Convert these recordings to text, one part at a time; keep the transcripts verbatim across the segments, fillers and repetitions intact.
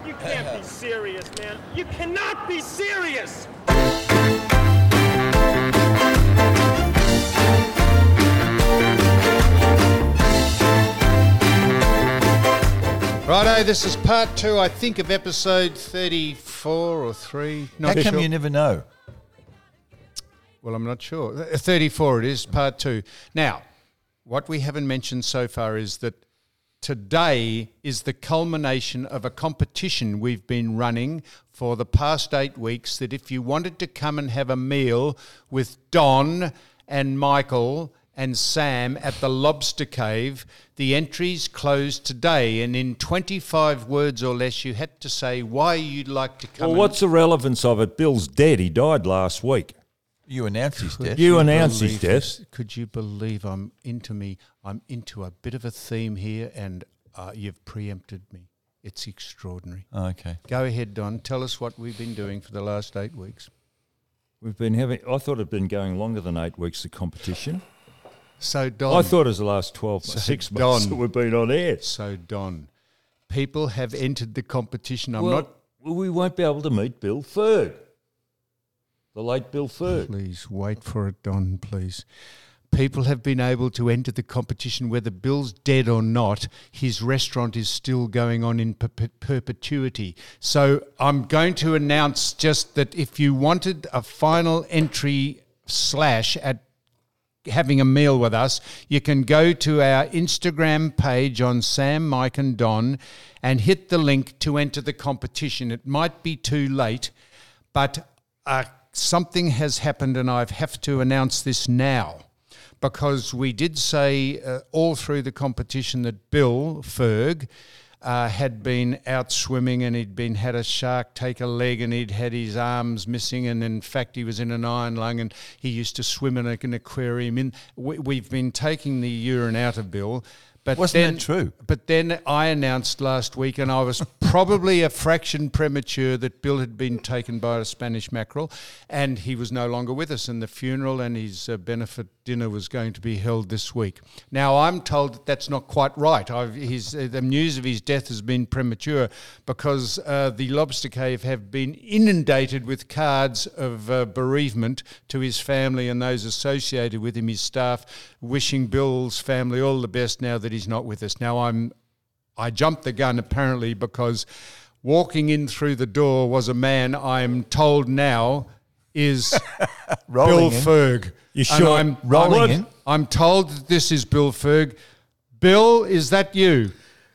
You can't be serious, man. You cannot be serious! Righto, this is part two, I think, of episode thirty-four or three. Not How come sure. you never know? Well, I'm not sure. thirty-four it is, part two. Now, what we haven't mentioned so far is that today is the culmination of a competition we've been running for the past eight weeks that if you wanted to come and have a meal with Don and Michael and Sam at the Lobster Cave, the entries closed today, and in twenty-five words or less you had to say why you'd like to come. Well, and what's the relevance of it? Bill's dead. He died last week. You announced his death. You announced his believe death. this? Could you believe I'm into me? I'm into a bit of a theme here, and uh, you've preempted me. It's extraordinary. Oh, okay. Go ahead, Don. Tell us what we've been doing for the last eight weeks. We've been having. I thought it'd been going longer than eight weeks. The competition. So, Don. I thought it was the last twelve, So six months Don. that we've been on air. So, Don, people have entered the competition. I'm well, not. well, we won't be able to meet Bill Ferg, the late Bill Ferg. Please wait for it, Don, please. People have been able to enter the competition whether Bill's dead or not. His restaurant is still going on in per- perpetuity. So I'm going to announce just that if you wanted a final entry slash at having a meal with us, you can go to our Instagram page on Sam, Mike and Don and hit the link to enter the competition. It might be too late, but uh, something has happened and I have to announce this now, because we did say uh, all through the competition that Bill Ferg uh, had been out swimming and he'd been had a shark take a leg and he'd had his arms missing, and in fact he was in an iron lung and he used to swim in an aquarium. In we, we've been taking the urine out of Bill. But Wasn't then, that true? But then I announced last week, and I was probably a fraction premature, that Bill had been taken by a Spanish mackerel and he was no longer with us, and the funeral and his uh, benefit dinner was going to be held this week. Now, I'm told that that's not quite right. I've, his, uh, the news of his death has been premature because uh, the Lobster Cave have been inundated with cards of uh, bereavement to his family and those associated with him, his staff, wishing Bill's family all the best now that he's not with us. Now, I'm, I jumped the gun apparently because walking in through the door was a man I'm told now is Bill Rolling in. Ferg. You And sure? I'm, Rolling I'm, in. I'm told that this is Bill Ferg. Bill, is that you?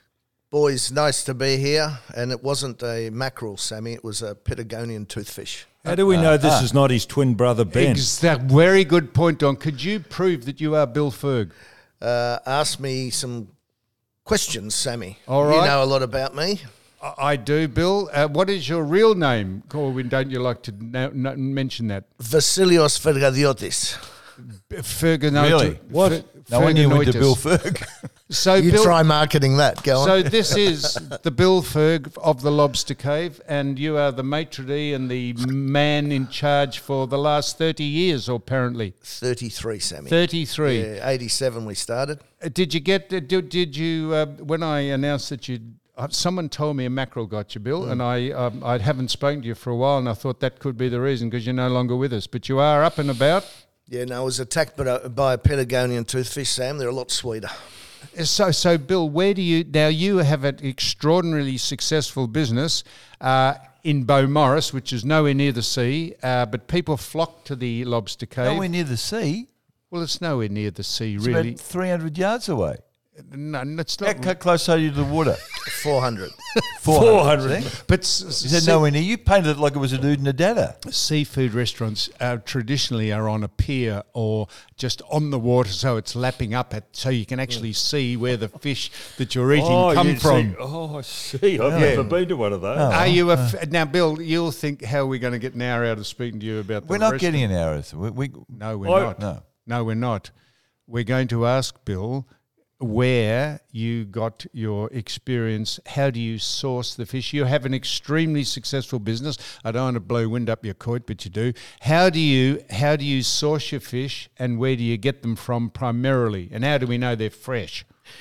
Boys, nice to be here. And it wasn't a mackerel, Sammy. It was a Patagonian toothfish. How do we know this is not his twin brother Ben? Exact. Very good point, Don. Could you prove that you are Bill Ferg? Uh, ask me some questions, Sammy. All You right. know a lot about me. I, I do, Bill. Uh, what is your real name? Corwin, don't you like to no, no, mention that? Vasilios Fergadiotis. Ferganoitis. Really? What? No one knew went to Ferganoitis. Bill Ferg. So You Bill, try marketing that. Go on. So this is the Bill Ferg of the Lobster Cave, and you are the maitre d' and the man in charge for the last thirty years, or apparently thirty-three, Sammy. thirty-three. Yeah, eighty-seven we started. Uh, Did you get? Uh, did, did you? Uh, when I announced that you, uh, someone told me a mackerel got you, Bill, and I um, I haven't spoken to you for a while, and I thought that could be the reason because you're no longer with us, but you are up and about. Yeah, no, I was attacked by a, by a Patagonian toothfish, Sam. They're a lot sweeter. So, so Bill, where do you now? You have an extraordinarily successful business uh, in Beaumaris, which is nowhere near the sea, uh, but people flock to the Lobster Cave. Nowhere near the sea. Well, it's nowhere near the sea, It's really. about three hundred yards away. No, it's How not. how close are you to the water? four hundred. four hundred. But s- You said sea- nowhere near. You painted it like it was a dude in a dada. seafood restaurants uh, traditionally are on a pier or just on the water, so it's lapping up it, so you can actually see where the fish that you're eating oh, come you from. see- oh, I see. I've Yeah. never been to one of those. No. Are you a f- now, Bill? You'll think how are we going to get an hour out of speaking to you about. We're the not restaurant? getting an hour. We, we, No, we're I- not. no. No, we're not. We're going to ask Bill where you got your experience. How do you source the fish? You have an extremely successful business. I don't want to blow wind up your coat, but you do. How do you how do you source your fish, and where do you get them from primarily? And how do we know they're fresh?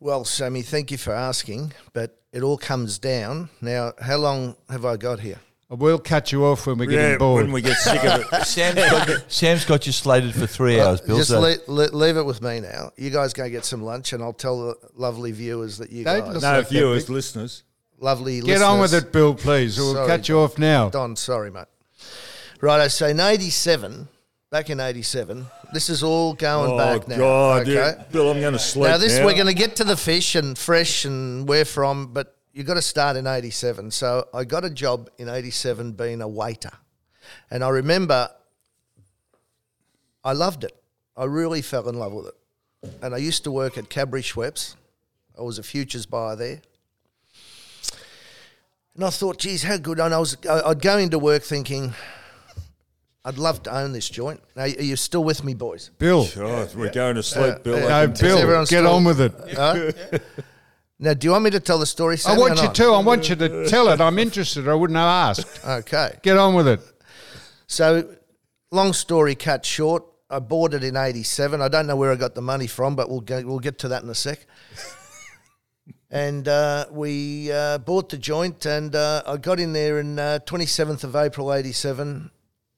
Well, Sammy, thank you for asking, but it all comes down. Now, how long have I got here? We'll cut you off when we're Yeah, getting bored. when we get sick of it. Sam's got, you, Sam's got you slated for three hours, Bill. Just so- le- le- leave it with me now. You guys go get some lunch, and I'll tell the lovely viewers that you Don't guys, listen- No, like that, viewers, Vic. listeners. lovely Get on with listeners- it, Bill, please. We'll Sorry, cut you off now. Don, sorry, mate. Right, so in eighty-seven, back in eighty-seven, this is all going Oh, back now. God. okay? Yeah. Bill, I'm going to sleep Now, this now. we're going to get to the fish and fresh and where from, but you got to start in eighty-seven. So I got a job in eighty-seven being a waiter. And I remember I loved it. I really fell in love with it. And I used to work at Cadbury Schweppes. I was a futures buyer there. And I thought, geez, how good. And I was, I'd go into work thinking, I'd love to own this joint. Now, are you still with me, boys? Bill. Oh, we're going to sleep, Bill. yeah. I No, can tell. Bill, everyone get still- on with it. Huh? Now, do you want me to tell the story, I Sammy, want or you not? to. I want you to tell it. I'm interested. I wouldn't have asked. Okay. Get on with it. So, long story cut short, I bought it in eighty-seven. I don't know where I got the money from, but we'll go, we'll get to that in a sec. And uh, we uh, bought the joint, and uh, I got in there in uh, twenty-seventh of April eighty-seven,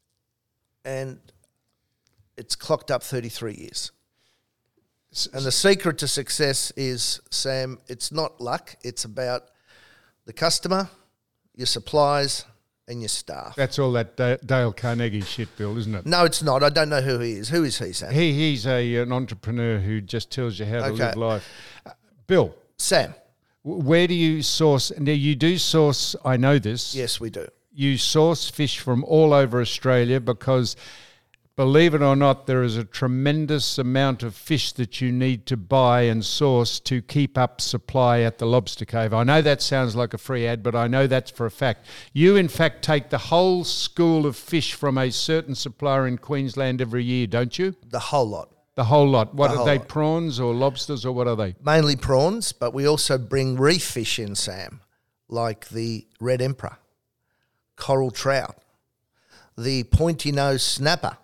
and it's clocked up thirty-three years. And the secret to success is, Sam, it's not luck. It's about the customer, your supplies, and your staff. That's all that Da- Dale Carnegie shit, Bill, isn't it? No, it's not. I don't know who he is. Who is he, Sam? He He's a an entrepreneur who just tells you how to Okay. live life. Uh, Bill, Sam. w- where do you source? Now, you do source, I know this. Yes, we do. You source fish from all over Australia because, believe it or not, there is a tremendous amount of fish that you need to buy and source to keep up supply at the Lobster Cave. I know that sounds like a free ad, but I know that's for a fact. You, in fact, take the whole school of fish from a certain supplier in Queensland every year, don't you? The whole lot. The whole lot. What The are whole they, lot. prawns or lobsters or what are they? Mainly prawns, but we also bring reef fish in, Sam, like the red emperor, coral trout, the pointy nose snapper,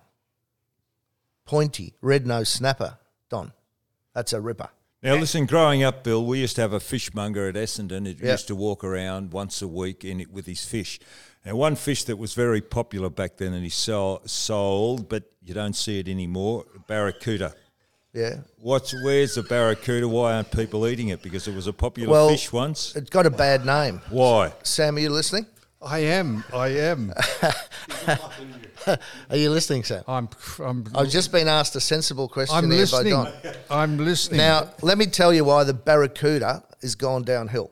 pointy red nose snapper, Don. That's a ripper. Now, listen, growing up, Bill, we used to have a fishmonger at Essendon. He Yeah. used to walk around once a week in it with his fish. Now, one fish that was very popular back then and he sold, sold, but you don't see it anymore, barracuda. Yeah. What's Where's the barracuda? Why aren't people eating it? Because it was a popular Well, fish once. It's got a bad name. Why? Sam, are you listening? I am. I am. Are you listening, Sam? I'm. I'm. I've just been asked a sensible question I'm there by listening. Don. I'm listening. Now, let me tell you why the barracuda is gone downhill.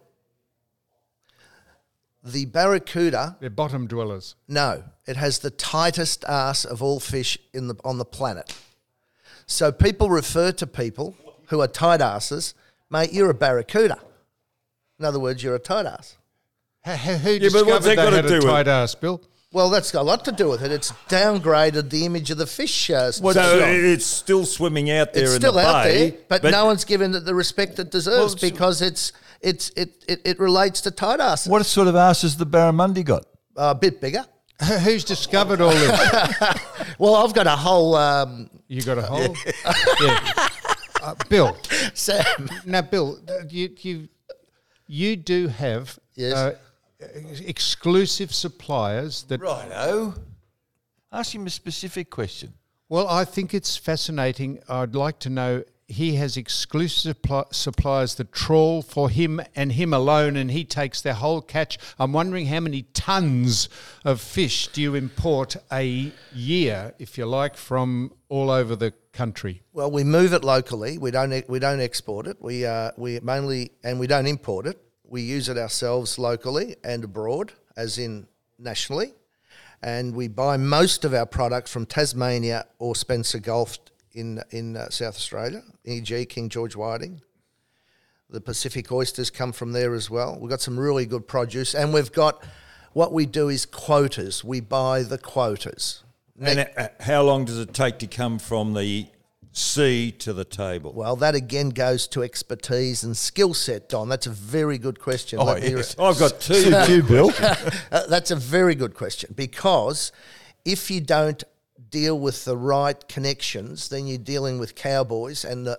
The barracuda, They're bottom dwellers. no, it has the tightest ass of all fish in the on the planet. So people refer to people who are tight asses, mate, you're a barracuda. In other words, you're a tight ass. Who, who Yeah, but what's discovered that they got to had a do with tight ass, Bill? Well, that's got a lot to do with it. It's downgraded the image of the fish. Uh, So Don. it's still swimming out there It's in still the out bay. there, but, no one's given it the respect it deserves Well, so- because it's it's it, it, it relates to tight asses. What sort of ass has the barramundi got? A bit bigger. Who- Who's discovered all this? Well, I've got a whole um, You got a hole? Yeah. Uh, Bill. Sam. Now, Bill, uh, you you you do have Yes. uh, exclusive suppliers that. Righto. Ask him a specific question. Well, I think it's fascinating. I'd like to know. He has exclusive suppli- suppliers that trawl for him and him alone, and he takes their whole catch. I'm wondering how many tons of fish do you import a year, if you like, from all over the country? Well, we move it locally. We don't we don't export it. We uh, we mainly and we don't import it. We use it ourselves locally and abroad, as in nationally. And we buy most of our product from Tasmania or Spencer Gulf in in uh, South Australia, for example King George Whiting. The Pacific oysters come from there as well. We've got some really good produce, and we've got, what we do is quotas. We buy the quotas. And uh, how long does it take to come from the sea to the table? Well, that again goes to expertise and skill set, Don. That's a very good question. Oh, Let me yes. I've got two. You, Bill. Uh, that's a very good question, because if you don't deal with the right connections, then you're dealing with cowboys, and the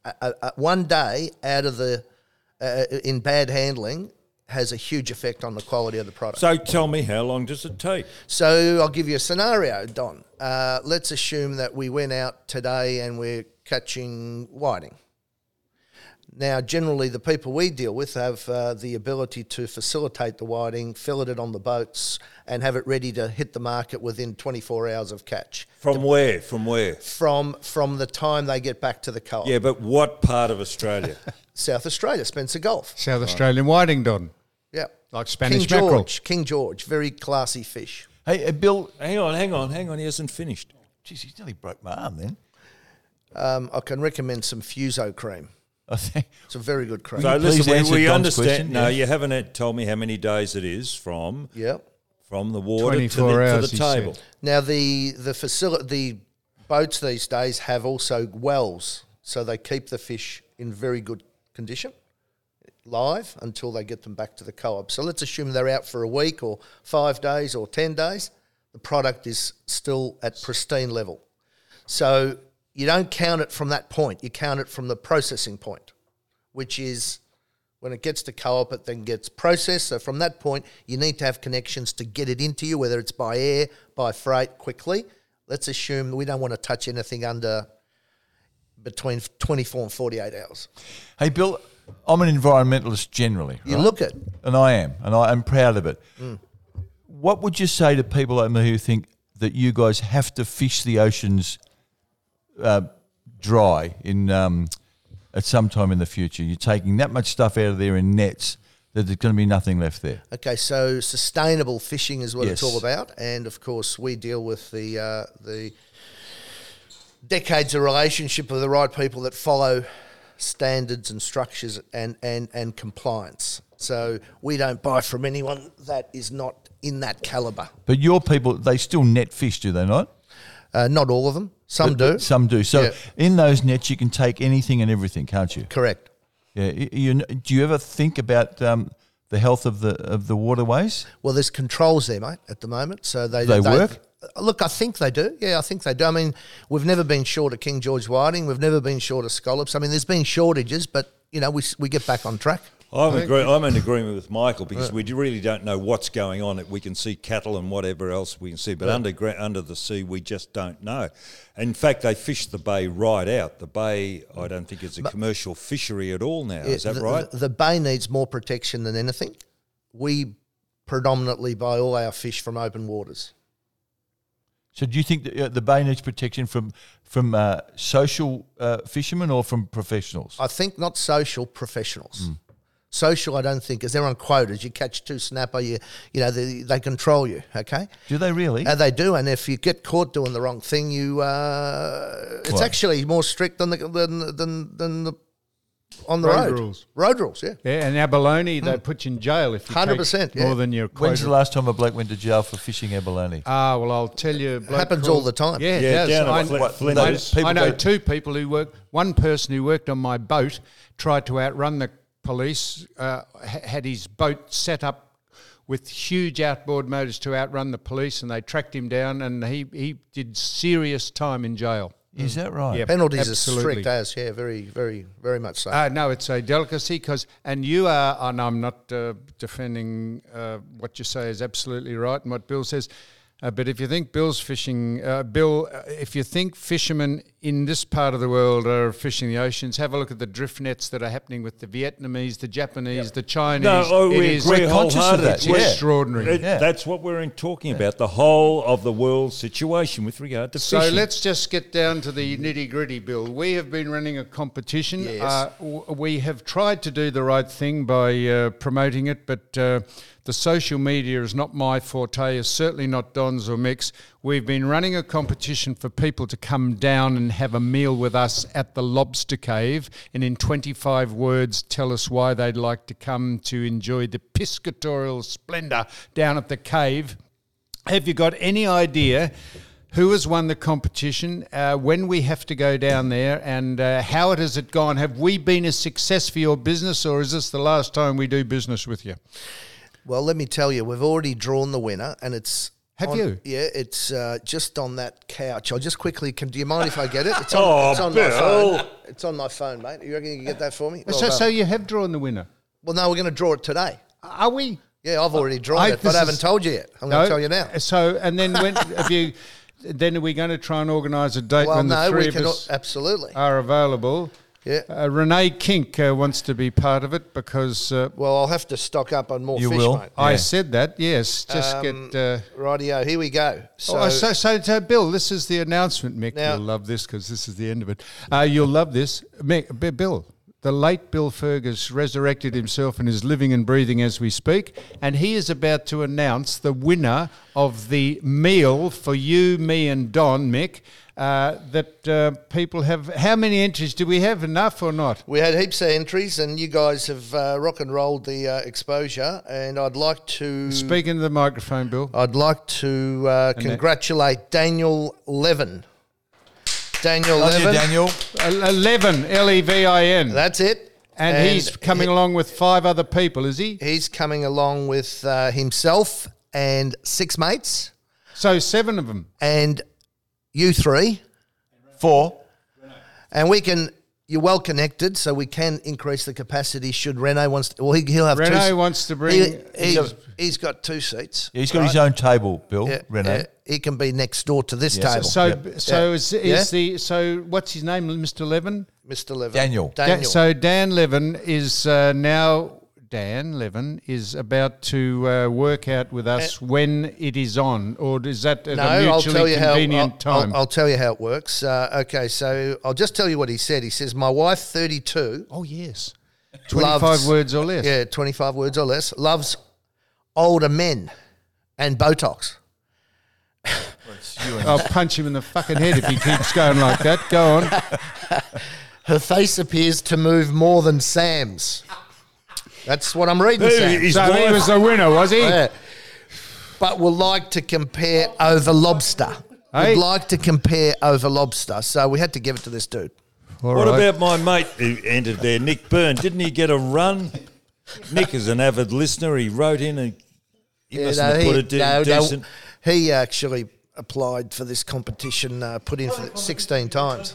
a, a, a, one day out of the uh, in bad handling has a huge effect on the quality of the product. So tell me, how long does it take? So I'll give you a scenario, Don. Uh, let's assume that we went out today and we're catching whiting. Now, generally, the people we deal with have uh, the ability to facilitate the whiting, fillet it on the boats, and have it ready to hit the market within twenty-four hours of catch. From where? From where? From from the time they get back to the co-op. Yeah, but what part of Australia? South Australia, Spencer Gulf. South Australian whiting, Don. Yeah. Like Spanish King mackerel. George, King George, very classy fish. Hey, uh, Bill. hang on, hang on, hang on. He hasn't finished. Geez, he's nearly broke my arm then. Um, I can recommend some Fuso cream. I think. It's a very good cream. So Please listen, answer we, we Don's understand. question, No, yeah. you haven't uh, told me how many days it is from Yeah. from the water to the, twenty-four to hours, the he table. said. Now the the facility, the boats these days have also wells, so they keep the fish in very good condition, live until they get them back to the co-op. So let's assume they're out for a week or five days or ten days. The product is still at pristine level. So you don't count it from that point. You count it from the processing point, which is when it gets to co-op, it then gets processed. So from that point, you need to have connections to get it into you, whether it's by air, by freight, quickly. Let's assume we don't want to touch anything under between twenty-four and forty-eight hours. Hey, Bill, I'm an environmentalist generally. You right? look at And I am, and I am proud of it. What would you say to people like me who think that you guys have to fish the oceans uh, dry in um, at some time in the future? You're taking that much stuff out of there in nets that there's going to be nothing left there. Okay, so sustainable fishing is what it's Yes. all about, and of course we deal with the uh, the decades of relationship with the right people that follow standards and structures and, and, and compliance. So we don't buy from anyone that is not in that calibre. But your people, they still net fish, do they not? Uh, not all of them. Some But- do. but Some do. So Yeah. in those nets, you can take anything and everything, can't you? Correct. Yeah. y- You, do you ever think about um, the health of the of the waterways? Well, there's controls there, mate, at the moment. So they They work? Look, I think they do. Yeah, I think they do. I mean, we've never been short of King George whiting. We've never been short of scallops. I mean, there's been shortages, but you know, we we get back on track. I'm, agree- I'm in agreement with Michael because we really don't know what's going on. We can see cattle and whatever else we can see, but under under the sea, we just don't know. In fact, they fish the bay right out. The bay, I don't think it's a commercial fishery at all now. Is that the, right? The, the bay needs more protection than anything. We predominantly buy all our fish from open waters. So do you think that uh, the bay needs protection from from uh, social uh, fishermen or from professionals? I think not social, professionals. Social, I don't think, because they're on quotas. You catch two snapper, you you know, they, they control you, okay? Do they really? Uh, they do, and if you get caught doing the wrong thing, you uh, it's What? actually more strict than the than than, than the on the Road road rules. Road rules, yeah, Yeah, and abalone, they put you in jail if you one hundred take percent, more yeah. than your When's quota. the last time a bloke went to jail for fishing abalone? Ah, well, I'll tell you. a bloke happens called- all the time. Yeah, it Yeah, does. down at I, Flin- I- Flinders. I People know go- two people who work. One person who worked on my boat tried to outrun the police. Uh, ha- had his boat set up with huge outboard motors to outrun the police, and they tracked him down, and he he did serious time in jail. Is that right? Yeah. Penalties Absolutely. are strict as, yeah, very, very, very much so. Uh, no, it's a delicacy because, and you are, and I'm not uh, defending uh, what you say is absolutely right and what Bill says, uh, but if you think Bill's fishing, uh, Bill, uh, if you think fishermen in this part of the world are fishing the oceans, have a look at the drift nets that are happening with the Vietnamese, the Japanese, the Chinese. No, oh, It we is agree conscious of wholeheartedly. that, It's yeah. extraordinary. It- Yeah. That's what we're in talking about, the whole of the world situation with regard to So fishing. let's just get down to the nitty gritty, Bill. We have been running a competition. Yes. Uh, w- we have tried to do the right thing by uh, promoting it, but uh, the social media is not my forte, is certainly not Don's or Mick's. We've been running a competition for people to come down and have a meal with us at the Lobster Cave, and in twenty-five words tell us why they'd like to come to enjoy the piscatorial splendour down at the cave. Have you got any idea who has won the competition, uh, when we have to go down there, and uh, how it has it gone? Have we been a success for your business, or is this the last time we do business with you? Well, let me tell you, we've already drawn the winner, and it's Have On- you? Yeah, it's uh, just on that couch. I'll just quickly. Can, do you mind if I get it? It's on, Oh, it's on my Bill. phone. It's on my phone, mate. You reckon you can get that for me? Well, so, done. so you have drawn the winner. well, no, we're going to draw it today. Are we? Yeah, I've already drawn I- it, but this I haven't is- told you yet. I'm going to tell you now. So, and then when have you? Then are we going to try and organise a date Well, when no, the three we of can us absolutely. are available? Yeah. Uh, Renee Kink uh, wants to be part of it because uh, Well, I'll have to stock up on more You fish, will? mate. I Yeah. said that. Yes, just Um, get. Uh, Rightio, here we go. So, oh, so, so, so, Bill, this is the announcement. Mick, Now- you'll love this because this is the end of it. Uh, you'll love this, Mick, B- Bill. The late Bill Fergus resurrected himself and is living and breathing as we speak, and he is about to announce the winner of the meal for you, me, and Don, Mick. Uh, that uh, people have. How many entries do we have? Enough or not? we had heaps of entries, and you guys have uh, rock and rolled the uh, exposure. And I'd like to Speak into the microphone, Bill. I'd like to uh, that- congratulate Daniel Levin. Daniel On you, Levin. Daniel. Eleven, L E V I N, That's it. and, he's coming he- along with five other people, is he? He's coming along with uh, himself and six mates, So seven of them. and you three. Four. And we can. You're well connected, so we can increase the capacity. Should Rene wants, to, well, he, he'll have two. Rene s- wants to bring. He, he's, he's got two seats. Yeah, he's got his own table, Bill, Yeah, Rene. yeah, he can be next door to this Yeah, table. So, Yep. so Yeah. is, is Yeah. the so what's his name, Mister Levin? Mister Levin. Daniel. Da- Daniel. so Dan Levin is uh, now Dan Levin is about to uh, work out with us when it is on, or is that at no, a I'll mutually tell you how. I'll, convenient I'll, time? I'll tell you how it works. Uh, okay, so I'll just tell you what he said. He says, "My wife, thirty-two, oh yes, twenty-five loves- words or less. yeah, twenty-five words or less, loves older men and Botox." I'll punch him in the fucking head if he keeps going like that. Go on. Her face appears to move more than Sam's. That's what I'm reading, Who Sam. is- So he wife- was the winner, was he? Yeah. But would like to compare over lobster. Hey. Would like to compare over lobster. So we had to give it to this dude. All What right. about my mate who entered there, Nick Byrne? Didn't he get a run? Nick is an avid listener. He wrote in and he Yeah, must no, have he, put a de- no, no, decent. he actually applied for this competition, uh, put in for sixteen times.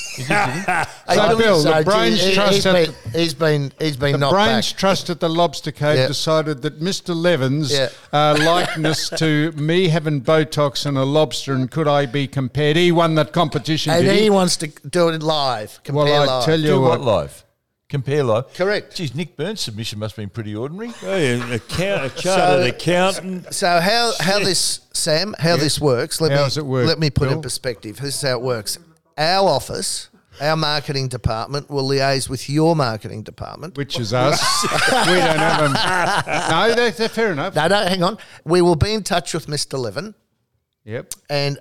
So, Bill, the Brains he, Trust he's at been, he's been he's been The knocked Brains back. Trust at the Lobster Cave Yeah. decided that Mister Levin's Yeah. uh, likeness to me having Botox and a lobster, and could I be compared? He won that competition, And did he he? wants to do it live. Compare Well, I live. tell you Do what, what live? Compare live. Correct. Geez, Nick Burns' submission must have been pretty ordinary. Oh, yeah, an account, a chartered accountant. So how how this Sam how this works? Let How me does it work, let me put it in Bill? perspective. This is how it works. Our office, our marketing department, will liaise with your marketing department. which is us. We don't have them. No, they're, they're fair enough. No, no, hang on. We will be in touch with Mister Levin Yep. and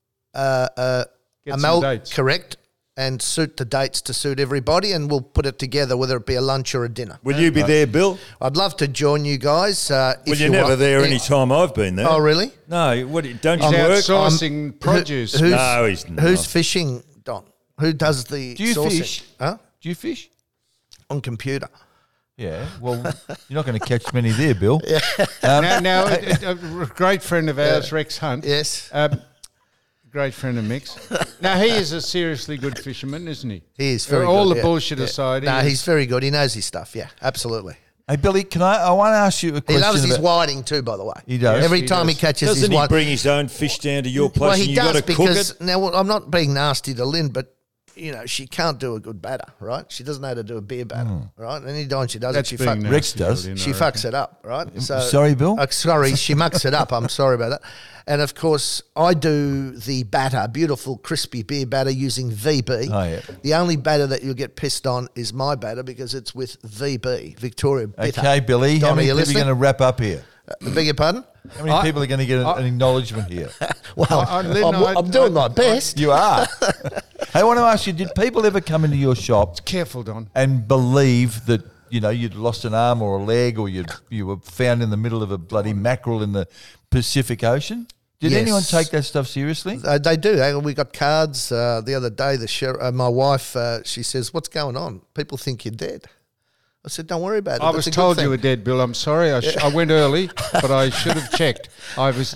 uh, uh, Get some Amel, dates. correct, and suit the dates to suit everybody, and we'll put it together, whether it be a lunch or a dinner. Will you be there, Bill? I'd love to join you guys. Uh, Well, if you're you never want. there Yeah. any time I've been there. Oh, really? No, what, don't you He's work? outsourcing produce. Who- who's, No, he's not. Who's fishing, Don? Who does the Do you sourcing? fish? Huh? Do you fish? On computer. Yeah. Well, you're not going to catch many there, Bill. now, now a, a- a great friend of ours, Rex Hunt. Yes. Um, great friend of Mick's. Now, he is a seriously good fisherman, isn't he? He is very All good, the yeah. bullshit Yeah. aside. he No, is- he's very good. He knows his stuff. Yeah, absolutely. Hey, Billy, can I? I want to ask you a He question. loves his about- whiting too, by the way. He does. Every he time does. he catches Doesn't his he white. bring his own fish down to your place well, and he you does got to cook because it? now well, I'm not being nasty to Lynn, but you know she can't do a good batter, right? She doesn't know how to do a beer batter, right? Any time she does That's it, she being fuck, Rex nasty, does. Julian, she I fucks it up, right? So sorry, Bill? Uh, sorry, she mucks it up. I'm sorry about that. And of course, I do the batter, beautiful crispy beer batter using V B. Oh, yeah. The only batter that you'll get pissed on is my batter because it's with V B, Victoria Bitter. Okay, Billy. Don, How are many you people are listening? going to wrap up here? Uh, beg your pardon? How many I- people are going to get an, an acknowledgement here? Well, I- Lynn, I'm, I- I'm doing I- my best. You are. Hey, I want to ask you: did people ever come into your shop Careful, Don. and believe that you know you'd lost an arm or a leg, or you you were found in the middle of a bloody mackerel in the Pacific Ocean? Did Yes. anyone take that stuff seriously? Uh, they do. eh? We got cards uh, the other day. The sher- uh, my wife, uh, she says, "What's going on? People think you're dead." I said, "Don't worry about it." I That's was a good told you thing." were dead, Bill. I'm sorry. I, sh- I went early, but I should have checked. I was just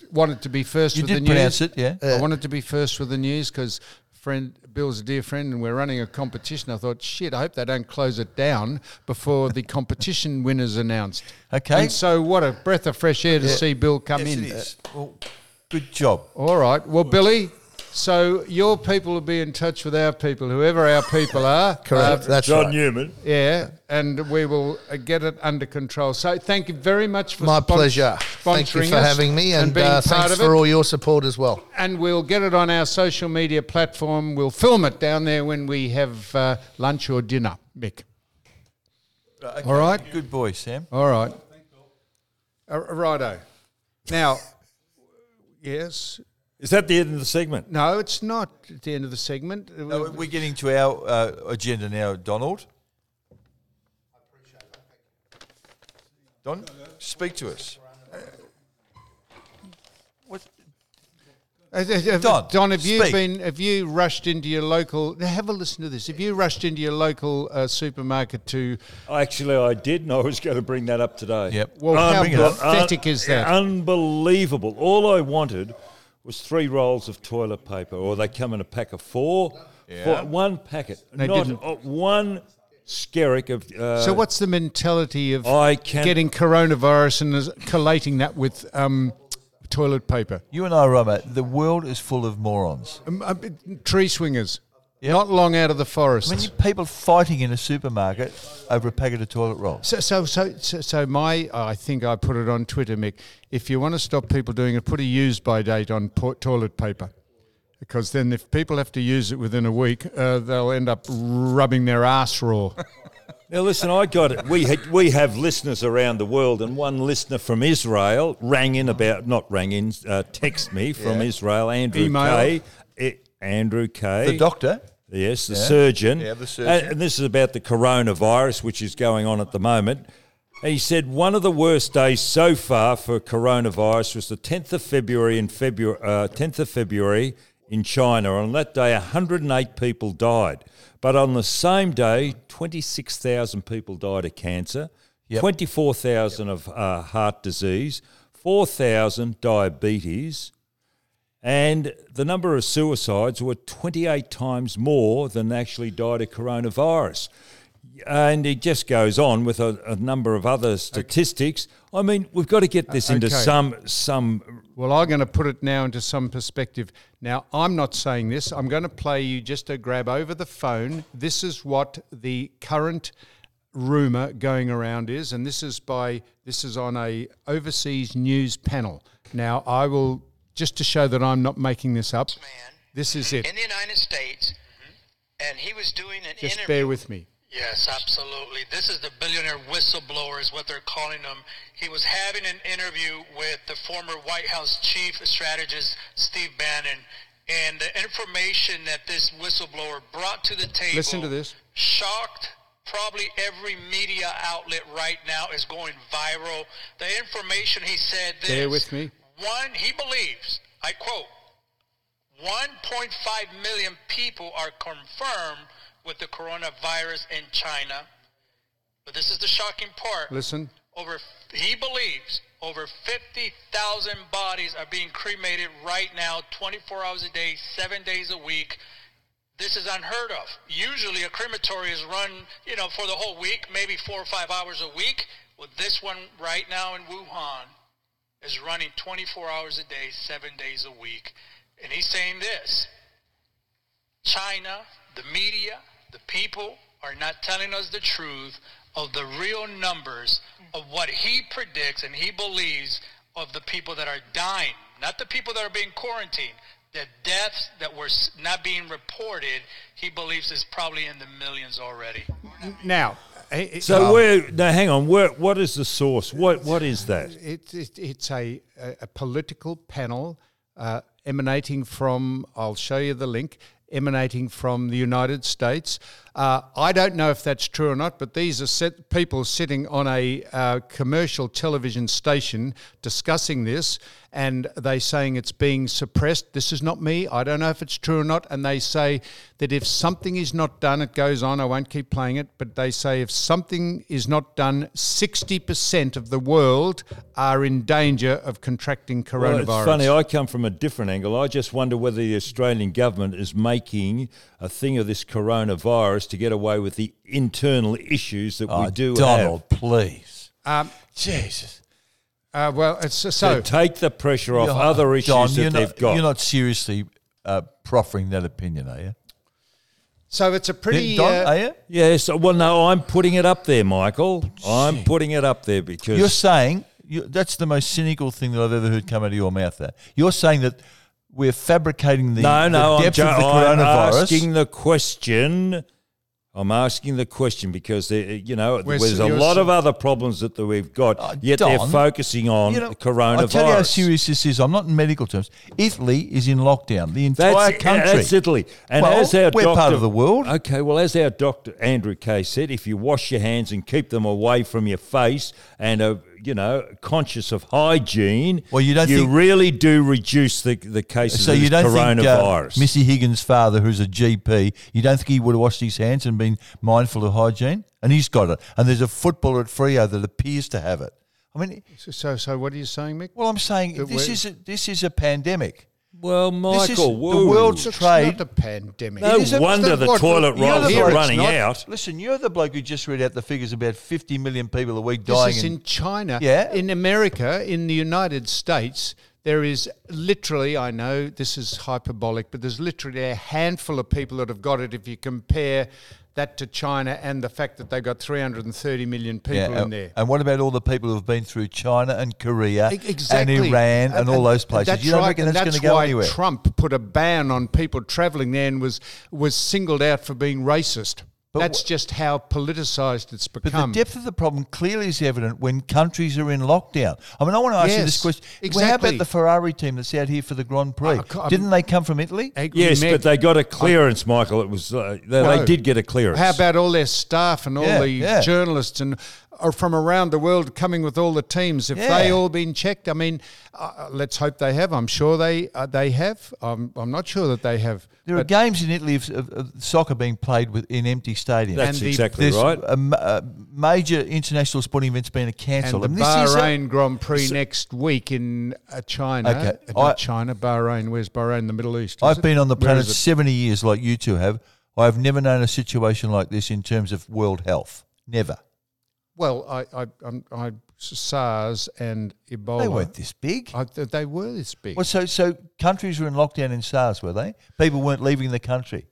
wanted to be first You with did the news. pronounce it, yeah. I wanted to be first with the news because friend Bill's a dear friend and we're running a competition. I thought, shit, I hope they don't close it down before the competition winners announced. Okay. And so what a breath of fresh air to see Bill come Yes, in. it is. Well, good job. All right. Well, Billy, so your people will be in touch with our people, whoever our people are. Correct. Uh, That's John right. Newman. yeah, and we will uh, get it under control. So thank you very much for My spon- pleasure. Thank you sponsoring for us having me, and, being uh, part thanks of for it. all your support as well. And we'll get it on our social media platform. We'll film it down there when we have uh, lunch or dinner, Mick. Okay. All right. Good boy, Sam. All right. Uh, righto. Now, yes. Is that the end of the segment? No, it's not at the end of the segment. No, we're getting to our uh, agenda now, Donald. Don, speak to us. What? Uh, uh, Don, Don, have you speak. been? Have you rushed into your local? Now have a listen to this. Have you rushed into your local uh, supermarket to? Actually, I did, and I was going to bring that up today. Yep. Well, how bring it up. pathetic is that? Unbelievable. All I wanted was three rolls of toilet paper, or they come in a pack of four. Yeah. For one packet. They not didn't. uh, one skerrick of... Uh, So what's the mentality of I can- getting coronavirus and is- collating that with um, toilet paper? You and I, Roma, the world is full of morons. Um, uh, tree swingers, Yep. not long out of the forest. I mean, you people fighting in a supermarket over a packet of toilet rolls. So, so, so, so, so my, I think I put it on Twitter, Mick. If you want to stop people doing it, put a use-by date on po- toilet paper, because then if people have to use it within a week, uh, they'll end up rubbing their ass raw. Now, listen, I got it. We ha- we have listeners around the world, and one listener from Israel rang in about, not rang in, uh, text me from Yeah. Israel, Andrew Email. K. Eh, Andrew K. The doctor. Yes, the Yeah. surgeon. Yeah, the surgeon. And, and this is about the coronavirus, which is going on at the moment. He said one of the worst days so far for coronavirus was the tenth of February in February, uh, tenth of February in China. On that day, one hundred eight people died. But on the same day, twenty-six thousand people died of cancer, Yep. twenty-four thousand of uh, heart disease, four thousand diabetes, and the number of suicides were twenty-eight times more than actually died of coronavirus. And it just goes on with a, a number of other statistics. I mean, we've got to get this into Okay. some some. Well, I'm going to put it now into some perspective. Now, I'm not saying this. I'm going to play you just a grab over the phone. This is what the current rumour going around is, and this is by this is on a overseas news panel. Now, I will just to show that I'm not making this up. Man This is it. in the United States, and he was doing an Just interview. bear with me. Yes, absolutely. This is the billionaire whistleblower is what they're calling him. He was having an interview with the former White House chief strategist, Steve Bannon, and the information that this whistleblower brought to the table Listen to this. shocked probably every media outlet right now is going viral. The information he said this. Bear with me. One, he believes, I quote, one point five million people are confirmed with the coronavirus in China. But this is the shocking part. Listen. Over, he believes over fifty thousand bodies are being cremated right now, twenty-four hours a day, seven days a week. This is unheard of. Usually a crematory is run, you know, for the whole week, maybe four or five hours a week. Well, this one right now in Wuhan is running twenty-four hours a day, seven days a week. And he's saying this: China, the media, the people are not telling us the truth of the real numbers of what he predicts and he believes of the people that are dying, not the people that are being quarantined. The deaths that were s- not being reported, he believes is probably in the millions already. Now, eh, eh, So where? Now, hang on. Where? What is the source? What? What is that? It, it, it's a, a, a political panel uh, emanating from, I'll show you the link, emanating from the United States. Uh, I don't know if that's true or not, but these are set people sitting on a uh, commercial television station discussing this, and they saying it's being suppressed. This is not me. I don't know if it's true or not. And they say that if something is not done, it goes on. I won't keep playing it, but they say if something is not done, sixty percent of the world are in danger of contracting coronavirus. Well, it's funny, I come from a different angle. I just wonder whether the Australian government is making a thing of this coronavirus to get away with the internal issues that Oh, we do Donald, have. please. Um, Jesus. uh, well, it's so. To take the pressure off You're- other issues Don, that you're they've not, got. You're not seriously uh, proffering that opinion, are you? So it's a pretty. Don, uh, are you? Yes, well, no, I'm putting it up there, Michael. I'm putting it up there because You're saying, you, that's the most cynical thing that I've ever heard come out of your mouth there. You're saying that we're fabricating the, no, no, the I'm, depth ju- of the I'm coronavirus. asking the question. I'm asking the question because there, you know, We're there's a serious. lot of other problems that we've got, Uh, yet they're Don, focusing on You know, the coronavirus. I'll tell you how serious this is. I'm not in medical terms. Italy is in lockdown. The entire That's, country. that's Italy. And Well, as our we're doctor, part of the world. Okay, well, as our doctor Andrew Kay said, if you wash your hands and keep them away from your face and are, you know, conscious of hygiene, Well, you don't you think- really do reduce the the cases So of you this don't think uh, coronavirus. Missy Higgins' father, who's a G P, you don't think he would have washed his hands and been mindful of hygiene? And he's got it. And there's a footballer at Freo that appears to have it. I mean, so, so what are you saying, Mick? well, I'm saying That this we're- is a, this is a pandemic. well, This is Michael, the whoa. world's It's trade. not a pandemic. No It is a- wonder the what- toilet you're rolls the are bloke- running not- out. Listen, you're the bloke who just read out the figures about fifty million people a week This dying. is in, in China. Yeah. In America, in the United States, there is literally, I know this is hyperbolic, but there's literally a handful of people that have got it if you compare that to China and the fact that they've got three hundred thirty million people yeah, in there. And what about all the people who have been through China and Korea E- Exactly. and Iran and, all those places? That's You don't right, reckon and that's going to go why anywhere? Trump put a ban on people travelling there and was was singled out for being racist. But That's wh- just how politicised it's But become. the depth of the problem clearly is evident when countries are in lockdown. I mean, I want to ask you this Yes, question. Well, exactly. how about the Ferrari team that's out here for the Grand Prix? Uh, co- Didn't they come from Italy? Hey, Yes, Meg, but they got a clearance, Michael. It was uh, they, No. they did get a clearance. How about all their staff and all Yeah, the yeah. journalists and are from around the world coming with all the teams? If they Yeah. all been checked, I mean, uh, let's hope they have. I'm sure they uh, they have. I'm I'm not sure that they have. There are but- games in Italy of, of, of soccer being played with, in empty stadiums. That's and the- exactly There's right. a, ma- a major international sporting events being cancelled. And the this is a- Bahrain Grand Prix next week in uh, China. Okay, Uh, not I- China, Bahrain. Where's Bahrain? The Middle East. is I've it? been on the Where planet is it? seventy years like you two have. I've never known a situation like this in terms of world health. Never. Well, I, I, I'm, I, SARS and Ebola. They weren't this big. I, th- they were this big. Well, so so countries were in lockdown in SARS, were they? People weren't leaving the country.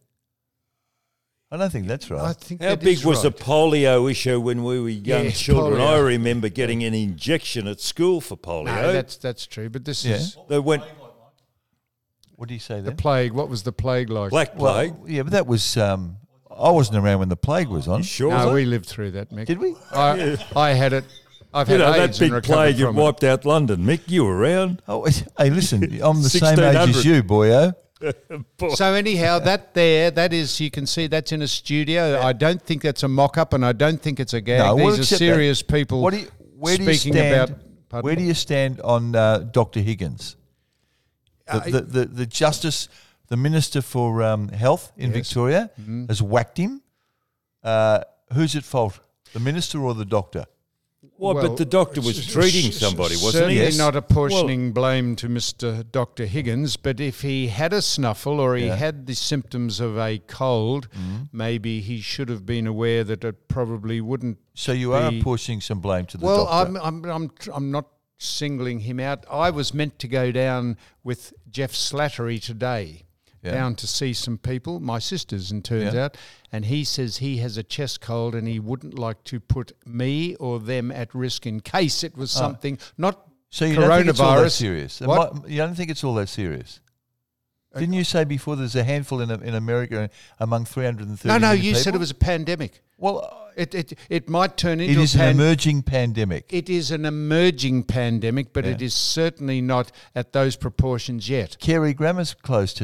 I don't think that's I right. think How that big is was the right. polio issue when we were young Yeah, children? polio. I remember getting an injection at school for polio. No, that's that's true. But this Yeah. is they went What do you say the there? plague. What was the plague like? black Well, plague. yeah, but that was. Um, I wasn't around when the plague was on. Sure. No, was we it? lived through that, Mick. Did we? I, I had it. I've You had know, that AIDS and big recovered plague that from it. wiped out London. Mick, you were around. Oh, hey, listen, I'm the same age sixteen hundred. as you, boyo. So anyhow, that there, that is, you can see that's in a studio. I don't think that's a mock-up, and I don't think it's a gag. No, we'll These are accept that. serious people What do you, where do you speaking stand? about. Pardon? Where do you stand on uh, Doctor Higgins, the, Uh, the, the the justice, the minister for um, health in Yes. Victoria Mm-hmm. has whacked him? Uh, who's at fault, the minister or the doctor? What? Well, but the doctor was s- treating s- somebody, wasn't certainly he? Yes. not apportioning blame to Mister Doctor Higgins, but if he had a snuffle or he Yeah. had the symptoms of a cold, maybe he should have been aware that it probably wouldn't. So you are The- apportioning some blame to the Well, doctor. I'm, I'm, I'm, tr- I'm not singling him out. I was meant to go down with Jeff Slattery today, Yeah. down to see some people, my sisters, and turns Yeah. out, and he says he has a chest cold and he wouldn't like to put me or them at risk in case it was something not so you don't think it's all that coronavirus. serious? It What? might- you don't think it's all that serious? Didn't you say before there's a handful in in America among three hundred thirty No, no, million you said people? it was a pandemic. Well, It it, it might turn it into is a an pan- emerging pandemic. It is an emerging pandemic, but Yeah. it is certainly not at those proportions yet. Kerry Grammer's closed today.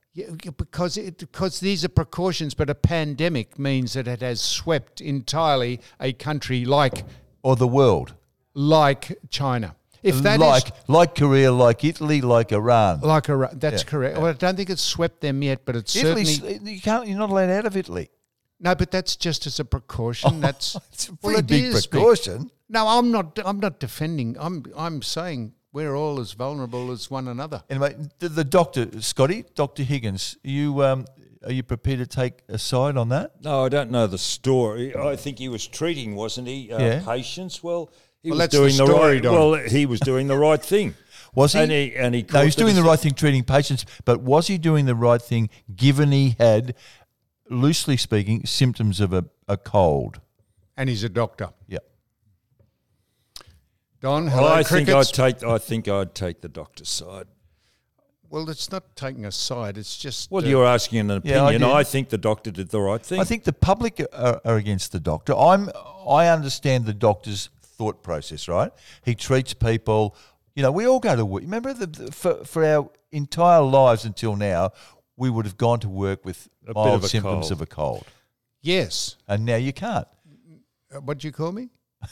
Yeah, because it, because these are precautions, but a pandemic means that it has swept entirely a country like Or the world. like China. If that like is like Korea, like Italy, like Iran. like a, that's Yeah, correct. Well, I don't think it's swept them yet, but it's Italy's, certainly you can't, you're not allowed out of Italy. no. But that's just as a precaution. That's It's a well, pretty it big is, Mick. precaution. No, I'm not. I'm not defending. I'm. I'm saying we're all as vulnerable as one another. Anyway, the, the doctor, Scotty, Doctor Higgins, you um, are you prepared to take a side on that? No, I don't know the story. I think he was treating, wasn't he, uh, Yeah. patients? Well, he Well, was that's the doing the, story, right. Don. Well, he was doing the right thing. Was he? And he and he. No, caught he's doing the dis- right thing treating patients, but was he doing the right thing given he had, loosely speaking, symptoms of a, a cold? And he's a doctor. Yeah. Don, Well, hello, I think I'd crickets. take. I think I'd take the doctor's side. Well, it's not taking a side. It's just. Well, uh, you're asking an Yeah, I opinion. did. I, think the doctor did the right thing. I think the public are, are against the doctor. I'm. I understand the doctor's thought process, right? He treats people. You know, we all go to work. Remember, the, the, for for our entire lives until now, we would have gone to work with A bit mild of a symptoms cold. of a cold, Yes. and now you can't. Uh, what do you call me?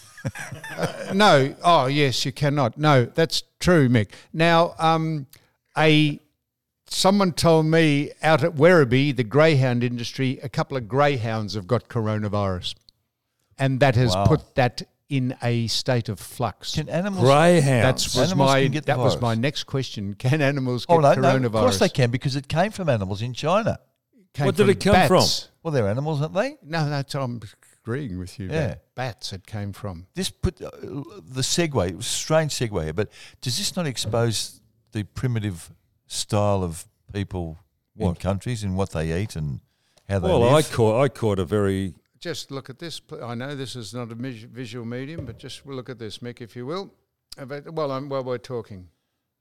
uh, no. Oh, yes, you cannot. No, that's true, Mick. Now, um, a someone told me out at Werribee, the greyhound industry, a couple of greyhounds have got coronavirus, and that has Wow. put that in a state of flux. Can animals? Greyhounds. That's was Animals my can get the that was virus. my next question. Can animals get Oh no, coronavirus? no, of course they can because it came from animals in China. Came What did from it come from? bats. Well, they're animals, aren't they? No, that's I'm agreeing with you. Yeah. That bats it came from. This put uh, the segue. It was a strange segue here, but does this not expose the primitive style of people in What? countries and what they eat and how they Well, I live? caught. I caught a very. Just look at this. pl- I know this is not a vis- visual medium, but just look at this, Mick, if you will. Uh, but- Well, I'm, while we're talking,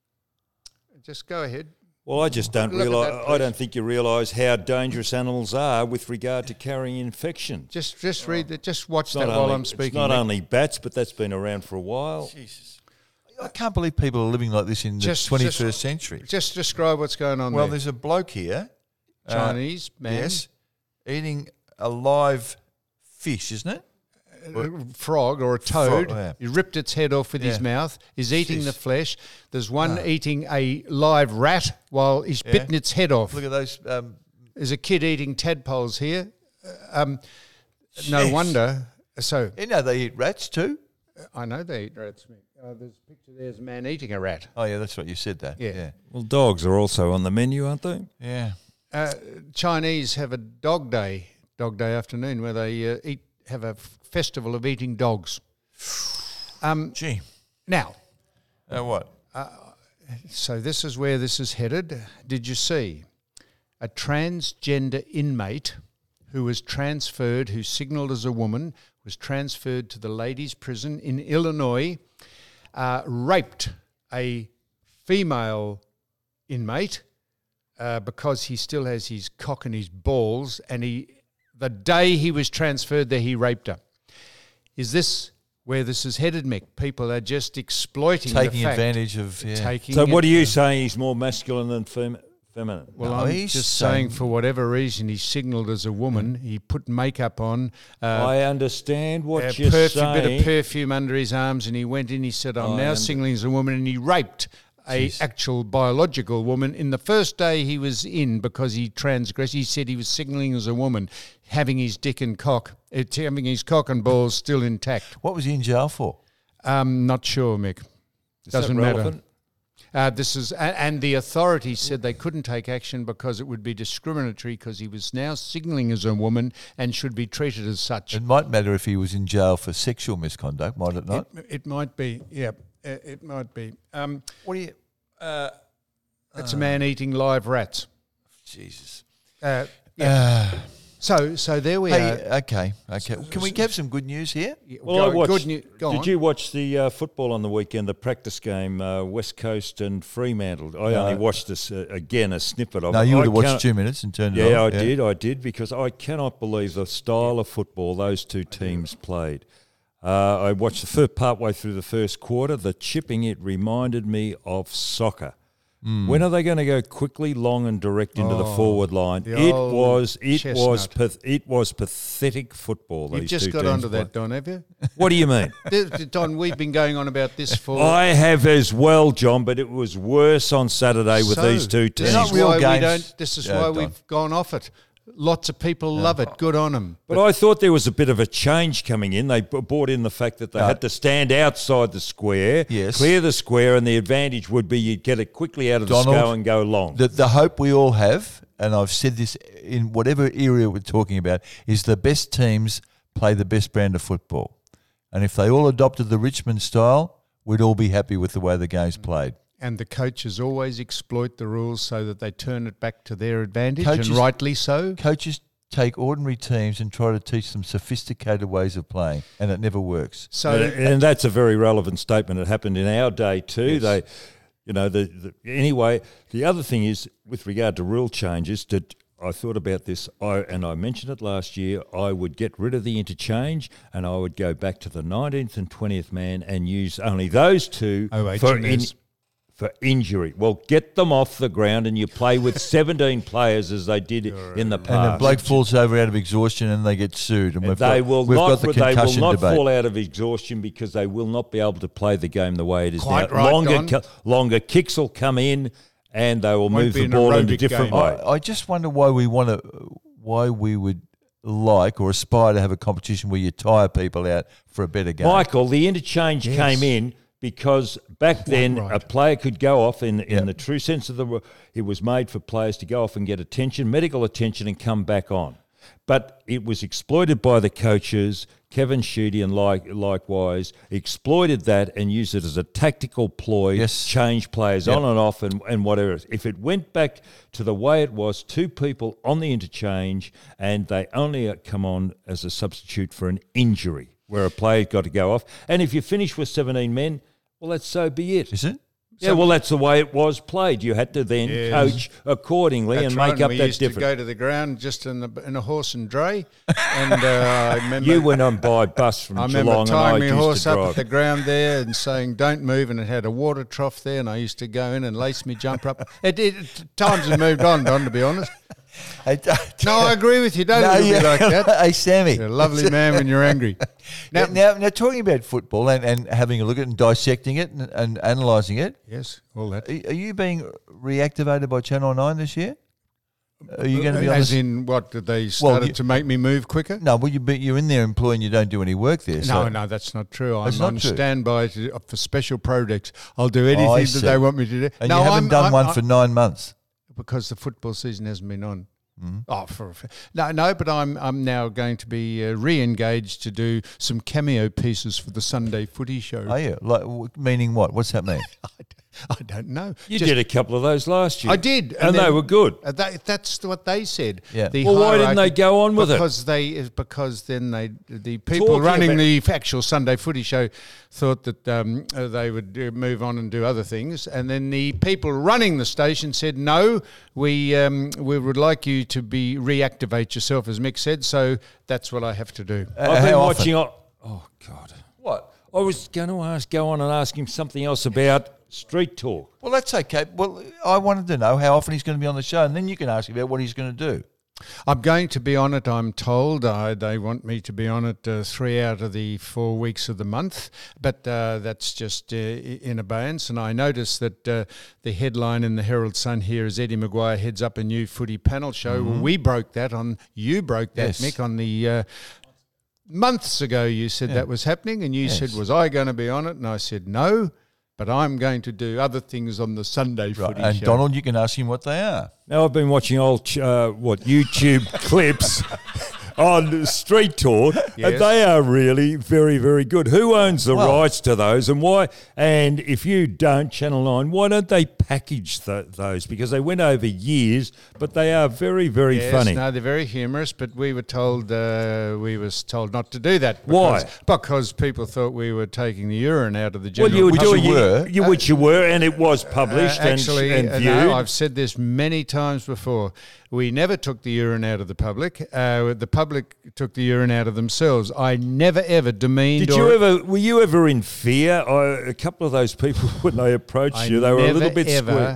just go ahead. Well, I just don't Look at realise. that, I please. don't think you realise how dangerous animals are with regard to carrying infection. Just, just read that. Just watch It's that not while only- I'm speaking. It's not Mick. only bats, but that's been around for a while. Jesus, I can't believe people are living like this in Just- the twenty-first century. Just describe what's going on Well, there. there's a bloke here, uh, Chinese man, yes, eating a live fish, isn't it? a frog or a toad. yeah. He ripped its head off with his Yeah. mouth. He's eating the Jeez. flesh. There's one eating a live rat while he's Yeah. bitten its head off. Look at those. Um, There's a kid eating tadpoles here. Uh, Um, no Jeez. wonder. So you know they eat rats too. I know they eat rats, Mick. Uh, there's a picture. There's a man eating a rat. Oh yeah, that's right. You said that. Yeah. yeah. Well, dogs are also on the menu, aren't they? yeah. Uh, Chinese have a dog day, dog day afternoon, where they uh, eat have a f- festival of eating dogs. Um, Gee. now, Uh, what? so this is where this is headed. Did you see a transgender inmate who was transferred, who signalled as a woman, was transferred to the ladies' prison in Illinois, uh, raped a female inmate uh, because he still has his cock and his balls, and he, the day he was transferred there, he raped her. Is this where this is headed, Mick? People are just exploiting Taking the fact, advantage of. Yeah. taking. So, what it- are you saying? He's more masculine than fem- feminine? Well, No, I'm he's just saying- saying, for whatever reason, he signalled as a woman. He put makeup on, uh, I understand what a you're perfume, saying. bit of perfume under his arms, and he went in. He said, "I'm I now under- signalling as a woman," and he raped a actual biological woman in the first day he was in because he transgressed. He said he was signalling as a woman, having his dick and cock, uh, having his cock and balls still intact. What was he in jail for? Um, not sure, Mick. Is that Doesn't matter. relevant? Uh, this is, a- and the authorities said they couldn't take action because it would be discriminatory because he was now signalling as a woman and should be treated as such. It might matter if he was in jail for sexual misconduct, might it not? It, it might be, yeah, uh, it might be. Um, What do you? it's a man eating live rats. Jesus. Uh, yeah. so, so there we Hey, are. okay, okay. Can we have some good news here? Yeah, Well, go- I watched. good new- go did on. you watch the uh, football on the weekend? The practice game, uh, West Coast and Fremantle. I No. only watched this uh, again, a snippet of No, it. you would I have watched cannot- two minutes and turned it Yeah, off. I did. I did because I cannot believe the style of football those two teams played. Uh, I watched the first part way through the first quarter. The chipping, it reminded me of soccer. When are they going to go quickly, long, and direct into the Oh, forward line? the It old was, it was, chestnut. path- it was pathetic football. You've these just two got teams onto played. that, Don, have you? What do you mean? This- Don, we've been going on about this for... I have as well, John, but it was worse on Saturday with So, these two this teams. not is real why we games, don't. This is uh, why Don. we've gone off it. Lots of people love it. Good on them. But I thought there was a bit of a change coming in. They b- brought in the fact that they had to stand outside the square, Yes. clear the square, and the advantage would be you'd get it quickly out of the Donald, sco and go long. The, the hope we all have, and I've said this in whatever area we're talking about, is the best teams play the best brand of football. And if they all adopted the Richmond style, we'd all be happy with the way the game's played. And the coaches always exploit the rules so that they turn it back to their advantage, Coaches- and rightly so. Coaches take ordinary teams and try to teach them sophisticated ways of playing, and it never works. So and, and that's a very relevant statement. It happened in our day too. They, you know, the, the anyway. The other thing is with regard to rule changes. That I thought about this, I and I mentioned it last year. I would get rid of the interchange, and I would go back to the nineteenth and twentieth man and use only those two Oh, H for and in, S. for injury. Well, get them off the ground, and you play with seventeen players as they did in the And past. the bloke falls over out of exhaustion and they get sued. And, And we've they got, will we've not. got the They will concussion not debate. fall out of exhaustion because they will not be able to play the game the way it is Quite now. right, longer, Don. ki- longer kicks will come in, and they will Won't move be the an ball in a aerobic different game. way. I, I just wonder why we want to, why we would like or aspire to have a competition where you tire people out for a better game. Michael, the interchange came in because back then right. a player could go off in, in Yep. the true sense of the word. It was made for players to go off and get attention, medical attention, and come back on. But it was exploited by the coaches. Kevin Sheedy and like likewise exploited that and used it as a tactical ploy, Yes. change players Yep. on and off and, and whatever. If it went back to the way it was, two people on the interchange and they only come on as a substitute for an injury where a player got to go off. And if you finish with seventeen men, well, that's so be it. Is it? Yeah, well, that's the way it was played. You had to then Yes. coach accordingly That's and right, make up we that used to difference. go to the ground just in, the, in a horse and dray, and uh, I remember You went on by bus from I remember Geelong and I tying my used horse to up drive. at the ground there and saying, "Don't move," and it had a water trough there, and I used to go in and lace me jumper up. It, it, times have moved on, Don, to be honest. Hey, No, I agree with you. Don't no, look at me yeah. like that. Hey, Sammy. You're a lovely man when you're angry. Now, Now, now, now, talking about football and, and having a look at it and dissecting it and, and analysing it, yes, all that. are, are you being reactivated by Channel nine this year? Are you going to be on As this? in, what, did they started you- to make me move quicker? No, well, you, but you're in there employing, you don't do any work there. No, so. no, that's not true. I'm That's not on true. standby to, for special projects. I'll do I anything that see. they want me to do. And no, you haven't I'm, done I'm, one I'm, for nine months. because the football season hasn't been on. Mm-hmm. Oh, for, for no, no, but I'm I'm now going to be uh, re-engaged to do some cameo pieces for the Sunday Footy Show. Are you? Like, w- meaning what? What's that mean? I don't know. You Just- did a couple of those last year. I did, And, they then- were good. Uh, that, that's what they said. Yeah. The Well, why didn't hierarchy- they go on with it? because they is because then they the people Talking running about- the actual Sunday Footy Show thought that um, uh, they would uh, move on and do other things, and then the people running the station said no, we um, we would like you to be reactivate yourself, as Mick said. So that's what I have to do. Uh, I've been how watching. often? Oh God! What? I was going to ask, go on and ask him something else about street talk. Well, that's okay. Well, I wanted to know how often he's going to be on the show, and then you can ask about what he's going to do. I'm going to be on it, I'm told. Uh, they want me to be on it uh, three out of the four weeks of the month, but uh, that's just uh, in abeyance. And I noticed that uh, the headline in the Herald Sun here is Eddie Maguire heads up a new footy panel show. Well, we broke that on, you broke that, Yes. Mick, on the... Uh, months ago you said that was happening, and you Yes. said, was I going to be on it? And I said, no, but I'm going to do other things on the Sunday Right. footy And show. Donald, you can ask him what they are. Now I've been watching old ch- uh, what YouTube clips on Street Talk, Yes. and they are really very, very good. Who owns the Well- rights to those, and why? And if you don't, Channel Nine, why don't they package th- those? Because they went over years, but they are very, very Yes, funny. no, they're very humorous, but we were told uh, we was told not to do that. Why? Because, because people thought we were taking the urine out of the well, general. you were Which doing you you, were. you, which you were, and it was published Uh, actually, and, uh, and viewed. no, I've said this many times before. We never took the urine out of the public. Uh, the public took the urine out of themselves. I never ever demeaned. Did or you ever? Were you ever in fear? I, a couple of those people, when they approached I you, they were a never, little bit ever square.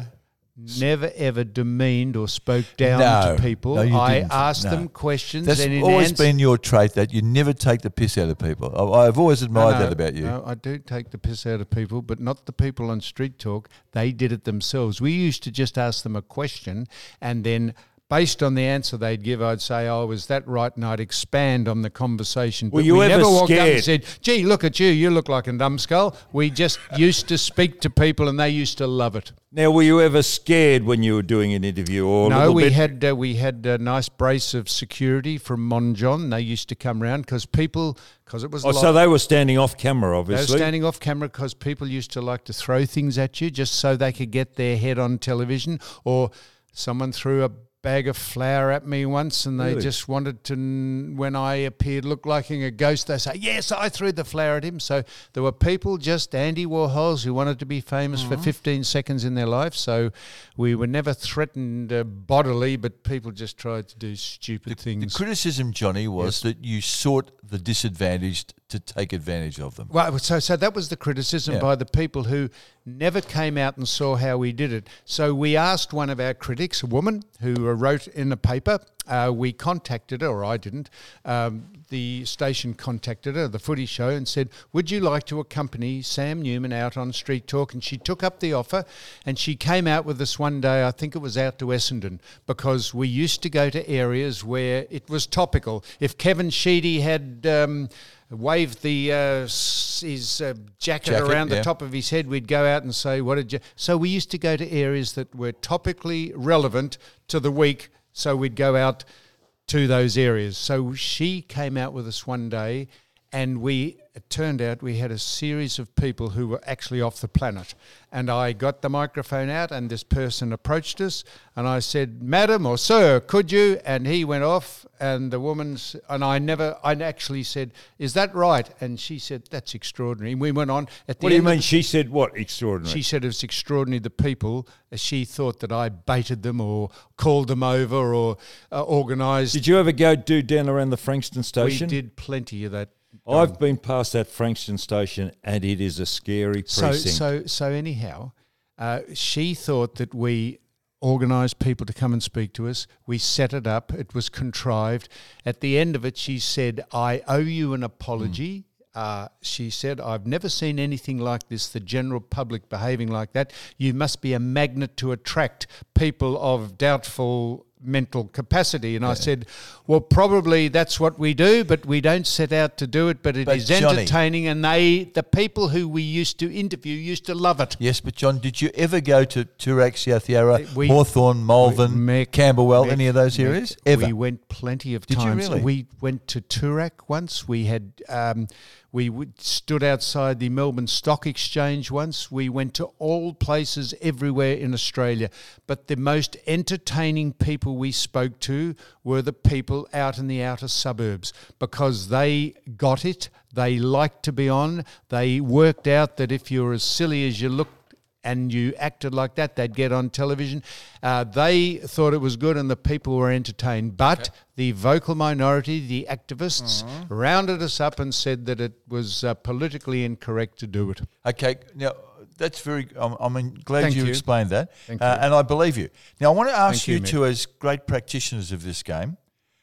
never ever demeaned or spoke down No. to people. No, you I didn't. asked No. them questions. That's and in always answer- been your trait, that you never take the piss out of people. I- I've always admired No, that about you. No, I do take the piss out of people, but not the people on Street Talk. They did it themselves. We used to just ask them a question, and then based on the answer they'd give, I'd say, "Oh, was that right?" And I'd expand on the conversation. Were But you we ever never walked up and scared? said, "Gee, look at you! You look like a numbskull." We just used to speak to people, and they used to love it. Now, were you ever scared when you were doing an interview, or a No, little we bit? had uh, we had a nice brace of security from Monjon. They used to come round because people, because it was. Oh, lo- so they were standing off camera, They were obviously. standing off camera because people used to like to throw things at you just so they could get their head on television. Or someone threw a bag of flour at me once, and they Really? just wanted to, when I appeared, look like a ghost. They say, "Yes, I threw the flour at him." So there were people, just Andy Warhols, who wanted to be famous for fifteen seconds in their life. So we were never threatened uh, bodily, but people just tried to do stupid The things. criticism, Johnny, was that you sought the disadvantaged to take advantage of them. Well, so so that was the criticism Yeah. by the people who never came out and saw how we did it. So we asked one of our critics, a woman who uh, wrote in a paper. Uh, we contacted her, or I didn't. Um, the station contacted her, the Footy Show, and said, "Would you like to accompany Sam Newman out on Street Talk?" And she took up the offer, and she came out with us one day. I think it was out to Essendon, because we used to go to areas where it was topical. If Kevin Sheedy had Um, waved the uh, s- his uh, jacket, Jacket, around yeah. the top of his head, we'd go out and say, "What did you?" So we used to go to areas that were topically relevant to the week. So we'd go out to those areas. So she came out with us one day, and we it turned out we had a series of people who were actually off the planet. And I got the microphone out, and this person approached us, and I said, "Madam or sir, could you?" And he went off, and the woman's, and I never, I actually said, "Is that right?" And she said, "That's extraordinary." And we went on. At the What do you end of mean? the- She said what? Extraordinary. She said it was extraordinary. The people, uh, she thought that I baited them or called them over or uh, organised. Did you ever go do down around the Frankston We station? did plenty of that. I've been past that Frankston station, and it is a scary So, precinct. so, so anyhow, uh, she thought that we organised people to come and speak to us. We set it up. It was contrived. At the end of it, she said, "I owe you an apology." Uh, she said, "I've never seen anything like this, the general public behaving like that. You must be a magnet to attract people of doubtful mental capacity." And I said, "Well, probably that's what we do, but we don't set out to do it, but it But is Johnny- entertaining, and they, the people who we used to interview used to love it." Yes, but John, did you ever go to Toorak, South Yarra, We- Hawthorn, Malvern, Mick, Camberwell, Mick, any of those Mick, areas? Ever? We went plenty of Did you times. really? We went to Toorak once. We had um, we w- stood outside the Melbourne Stock Exchange once. We went to all places everywhere in Australia. But the most entertaining people we spoke to were the people out in the outer suburbs, because they got it. They liked to be on. They worked out that if you're as silly as you look and you acted like that, they'd get on television. Uh, they thought it was good, and the people were entertained. But the vocal minority, the activists, rounded us up and said that it was uh, politically incorrect to do it. Okay, now that's very. I'm, I'm glad Thank you, you. explained that, Thank uh, you. and I believe you. Now I want to ask Thank you, you, Mick. two, as great practitioners of this game,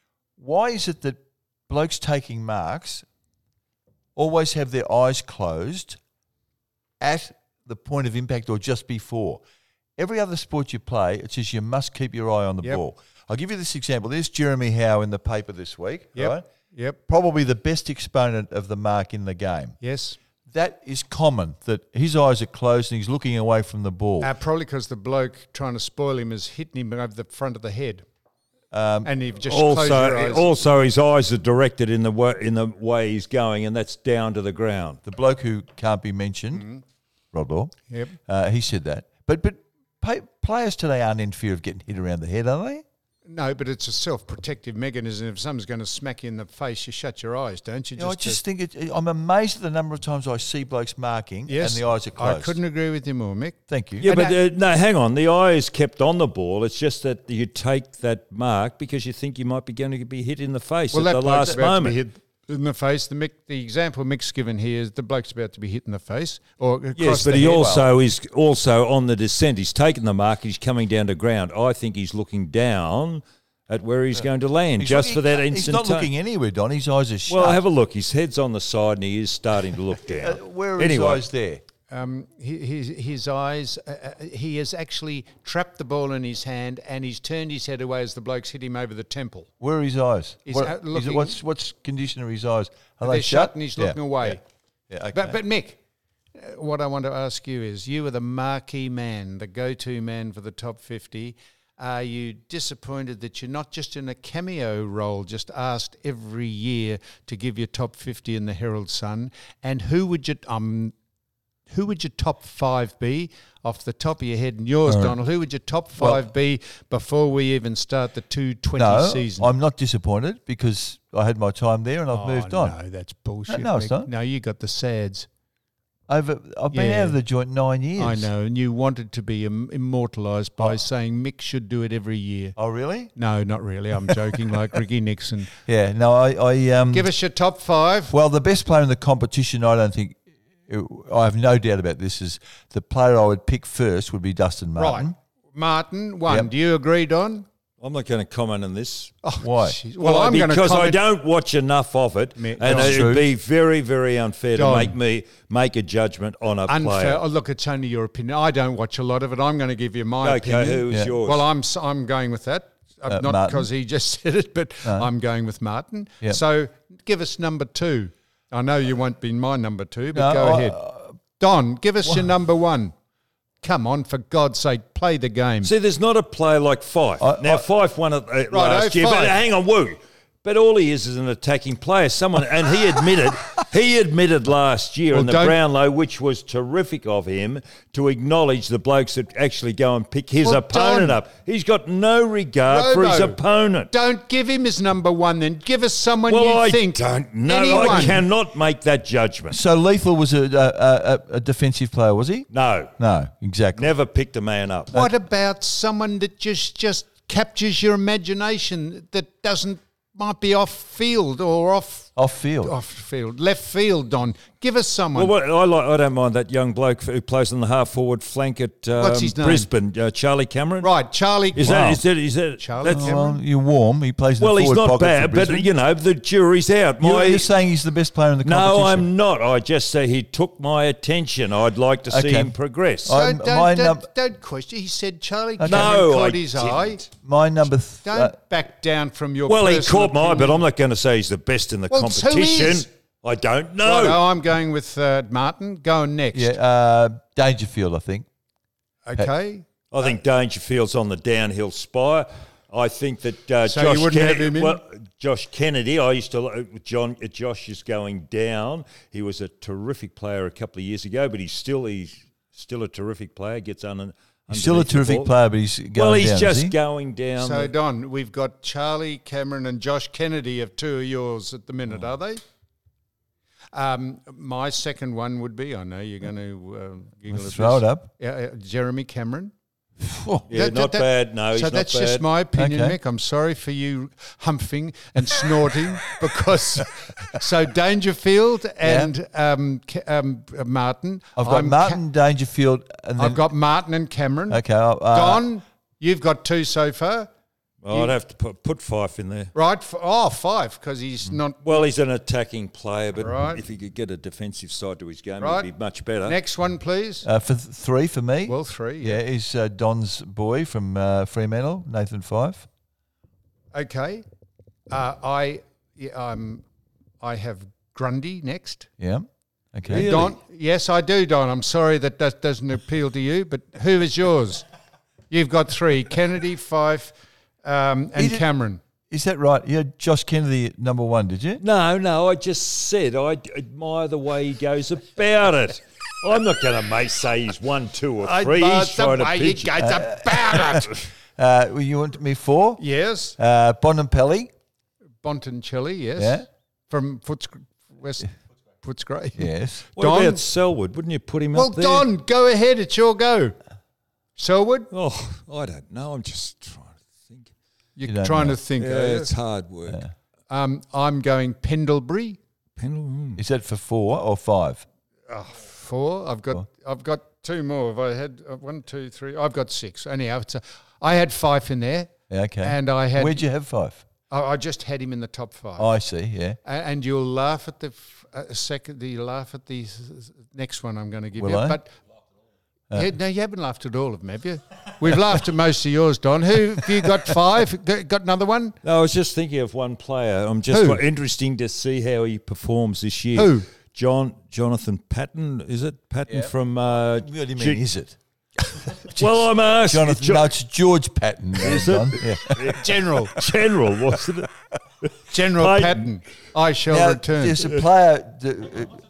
why is it that blokes taking marks always have their eyes closed at the point of impact or just before? Every other sport you play, it says you must keep your eye on the Yep. ball. I'll give you this example. There's Jeremy Howe in the paper this week, Yep. right? Yep. Probably the best exponent of the mark in the game. Yes. That is common, that his eyes are closed and he's looking away from the ball. Uh, probably because the bloke trying to spoil him has hit him over the front of the head. Um, and you've just closed your also, eyes. also, his eyes are directed in the way, in the way he's going, and that's down to the ground. The bloke who can't be mentioned, Mm-hmm. Rod Law, Yep. uh, he said that. But but pay, players today aren't in fear of getting hit around the head, are they? No, but it's a self-protective mechanism. If someone's going to smack you in the face, you shut your eyes, don't you? You know, I to- just think it, I'm amazed at the number of times I see blokes marking yes, and the eyes are closed. I couldn't agree with you more, Mick. Thank you. Yeah, And but that- uh, no, hang on. The eye is kept on the ball. It's just that you take that mark because you think you might be going to be hit in the face Well, at that the bloke's last about to be moment. hit In the face. The Mick, the example Mick's given here is the bloke's about to be hit in the face or across Yes, but the he head. also is also on the descent. He's taken the mark. He's coming down to ground. I think he's looking down at where he's going to land He's just looking- for that He's instant. not looking anywhere, Don. His eyes are shut. Well, have a look. His head's on the side and he is starting to look down. Uh, where are his anyway, eyes there? Um, he- his, his eyes, uh, uh, he has actually trapped the ball in his hand and he's turned his head away as the bloke's hit him over the temple. Where are his eyes? He's What- out is looking- it, what's what's condition of his eyes? Are They're they shut and he's Yeah, looking away. Yeah, yeah, okay. But, but Mick, uh, what I want to ask you is, you are the marquee man, the go-to man for the top fifty. Are you disappointed that you're not just in a cameo role, just asked every year to give your top fifty in the Herald Sun? And who would you um, who would your top five be off the top of your head? And yours, Uh, Donald. Who would your top well- five be before we even start the two twenty no, season? I'm not disappointed because I had my time there and I've Oh, moved on. No, that's bullshit. No, it's Mick. not. No, you got the sads. Over, I've been Yeah. out of the joint nine years. I know, and you wanted to be Im- immortalised by Oh. saying Mick should do it every year. Oh, really? No, not really. I'm joking, like Ricky Nixon. Yeah. No, I. I um, Give us your top five. Well, the best player in the competition, I don't think. I have no doubt about this. Is the player I would pick first would be Dustin Martin. Right. Martin, one. Yep. Do you agree, Don? I'm not going to comment on this. Oh, Why? jeez. Well, Well, I'm going to because I comment. don't watch enough of it, Me- and That's it'd true. be very, very unfair Don. to make me make a judgment on a Unfair. player. Oh, look, it's only your opinion. I don't watch a lot of it. I'm going to give you my Okay, opinion. who's Yeah. yours? Well, I'm s- I'm going with that. Uh, Uh, not Martin. because he just said it, but I'm going with Martin. Yep. So give us number two. I know you won't be my number two, but No, go I- ahead. Don, give us your number one. Come on, for God's sake, play the game. See, there's not a player like Fife. I- now, I- Fife won it uh, last oh, year, but Fife. hang on, woo. But all he is is an attacking player. Someone, and he admitted, he admitted last year Well, in the don't- Brownlow, which was terrific of him, to acknowledge the blokes that actually go and pick his Well, opponent Don- up. He's got no regard for his Robo, opponent. Don't give him his number one then. Give us someone Well, you I think. don't know. Anyone. I cannot make that judgment. So Lethal was a, a, a, a defensive player, was he? No, No, exactly. never picked a man up. What about someone that just just captures your imagination that doesn't might be off field or off Off field. off field, left field? Don, give us someone. Well, what, I like. I don't mind that young bloke who plays on the half forward flank at um, What's his name? Brisbane, uh, Charlie Cameron. Right, Charlie. Is Wow. that? Is that? Is that? Charlie that's- Cameron? Well, you're warm. He plays in well, the he's forward not pocket for bad, but Brisbane. you know the jury's out. You're, My, you're saying he's the best player in the competition? no, I'm not. I just say he took my attention. I'd like to see Okay. him progress. I- Don't, I'm- my don't, num- don't, don't question. He said Charlie Okay. Cameron No, caught I his didn't. eye. My number. Th- Don't uh, back down from your. well, he personal caught my eye, but opinion. I'm not going to say he's the best in the Well, so competition. is. I don't know. Righto, I'm going with uh, Martin. Going next. yeah, uh, Dangerfield, I think. Okay. I think Dangerfield's on the downhill spire. I think that uh, So you Josh wouldn't have Kennedy, him in? well, Josh Kennedy, I used to like John. uh, Josh is going down. He was a terrific player a couple of years ago, but he's still he's still a terrific player. Gets on. He's still a terrific player, but he's going Well, he's down, is just he? going down. So the- Don, we've got Charlie Cameron and Josh Kennedy of two of yours at the minute, Oh. are they? Um, my second one would be, I know you're going to uh, giggle Let's at throw this. it up. Yeah, uh, Jeremy Cameron. yeah, That- not that- bad. No, he's so not that's bad. just my opinion, Okay. Mick. I'm sorry for you humping and snorting because so Dangerfield and um, Ca- um, uh, Martin. I've got I'm Ca- Martin Dangerfield. And then, I've got Martin and Cameron. Okay. Uh, Don, you've got two so far, Oh, I'd have to put, put Fife in there. right? F- Oh, five because he's not. Well, he's an attacking player, but Right. if he could get a defensive side to his game, Right. it'd be much better. Next one, please. uh, for th- three for me. Well, three. yeah, is uh, Don's boy from uh, Fremantle, Nathan Fife. Okay. Uh, I yeah, um, I have Grundy next. Yeah. Okay. Really? Don, yes, I do, Don. I'm sorry that that doesn't appeal to you, but who is yours? You've got three: Kennedy, Fife, um, and He did- Cameron. Is that right? You had Josh Kennedy at number one, did you? No, no, I just said I d- admire the way he goes about it. I'm not going to make say he's one, two, or three. He's trying to pitch. goes about it. Uh, well, you want me four? Yes, Uh, Bontempelli. Bontoncelli. Yes, Yeah. from Foots West Footscray. Yes. What Don? about Selwood? Wouldn't you put him Well, up there? Don, go ahead. It's your go. Selwood, Oh, I don't know. I'm just trying to think. you're You don't trying know. to think. Yeah, are you? it's hard work. Um, I'm going Pendlebury. Is that for four or five? Four. I've got I've got two more. Have I had uh, one, two, three? I've got six. Anyhow, it's a, I had Fife in there. Yeah, okay. And I had. Where'd you have five? I, I just had him in the top five. Oh, I see. Yeah. A- and you'll laugh at the f- uh, second. You laugh at the s- s- next one I'm going to give Will you. I? But yeah, no, you haven't laughed at all of them, have you? We've laughed at most of yours, Don. Who have you got? Five? Got got another one? No, I was just thinking of one player. I'm just Who? wa- interesting to see how he performs this year. Who? John Jonathan Patton, is it Patton from? Uh, What do you mean? G- is it well, I'm asking. Jonathan? Jo- no, it's George Patton. Is it? Yeah. General. General, wasn't it? General Patton. Patton. I shall Now, return. there's a player. that- uh,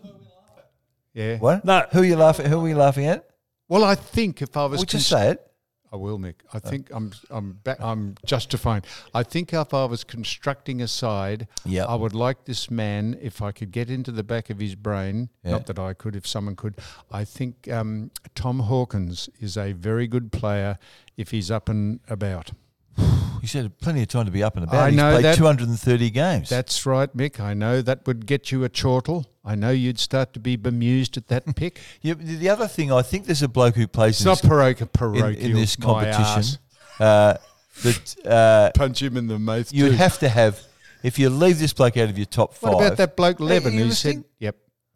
Yeah. what? No. Who are you laughing? Who are you laughing at? Well, I think if I was Would you cons- say it? I will, Mick. I think I'm I'm ba- I'm justifying. I think if I was constructing a side, Yep. I would like this man, if I could get into the back of his brain, Yeah. not that I could, if someone could, I think um, Tom Hawkins is a very good player if he's up and about. He's had plenty of time to be up and about. I He's know played that. two hundred thirty games. That's right, Mick. I know that would get you a chortle. I know you'd start to be bemused at that pick. Yeah, the other thing, I think there's a bloke who plays It's in not this, parochial, in, parochial. in this my competition. arse. Uh, that uh, Punch him in the mouth. you too. have to have, if you leave this bloke out of your top five. What about that bloke Levin you who listening? said, "Yep,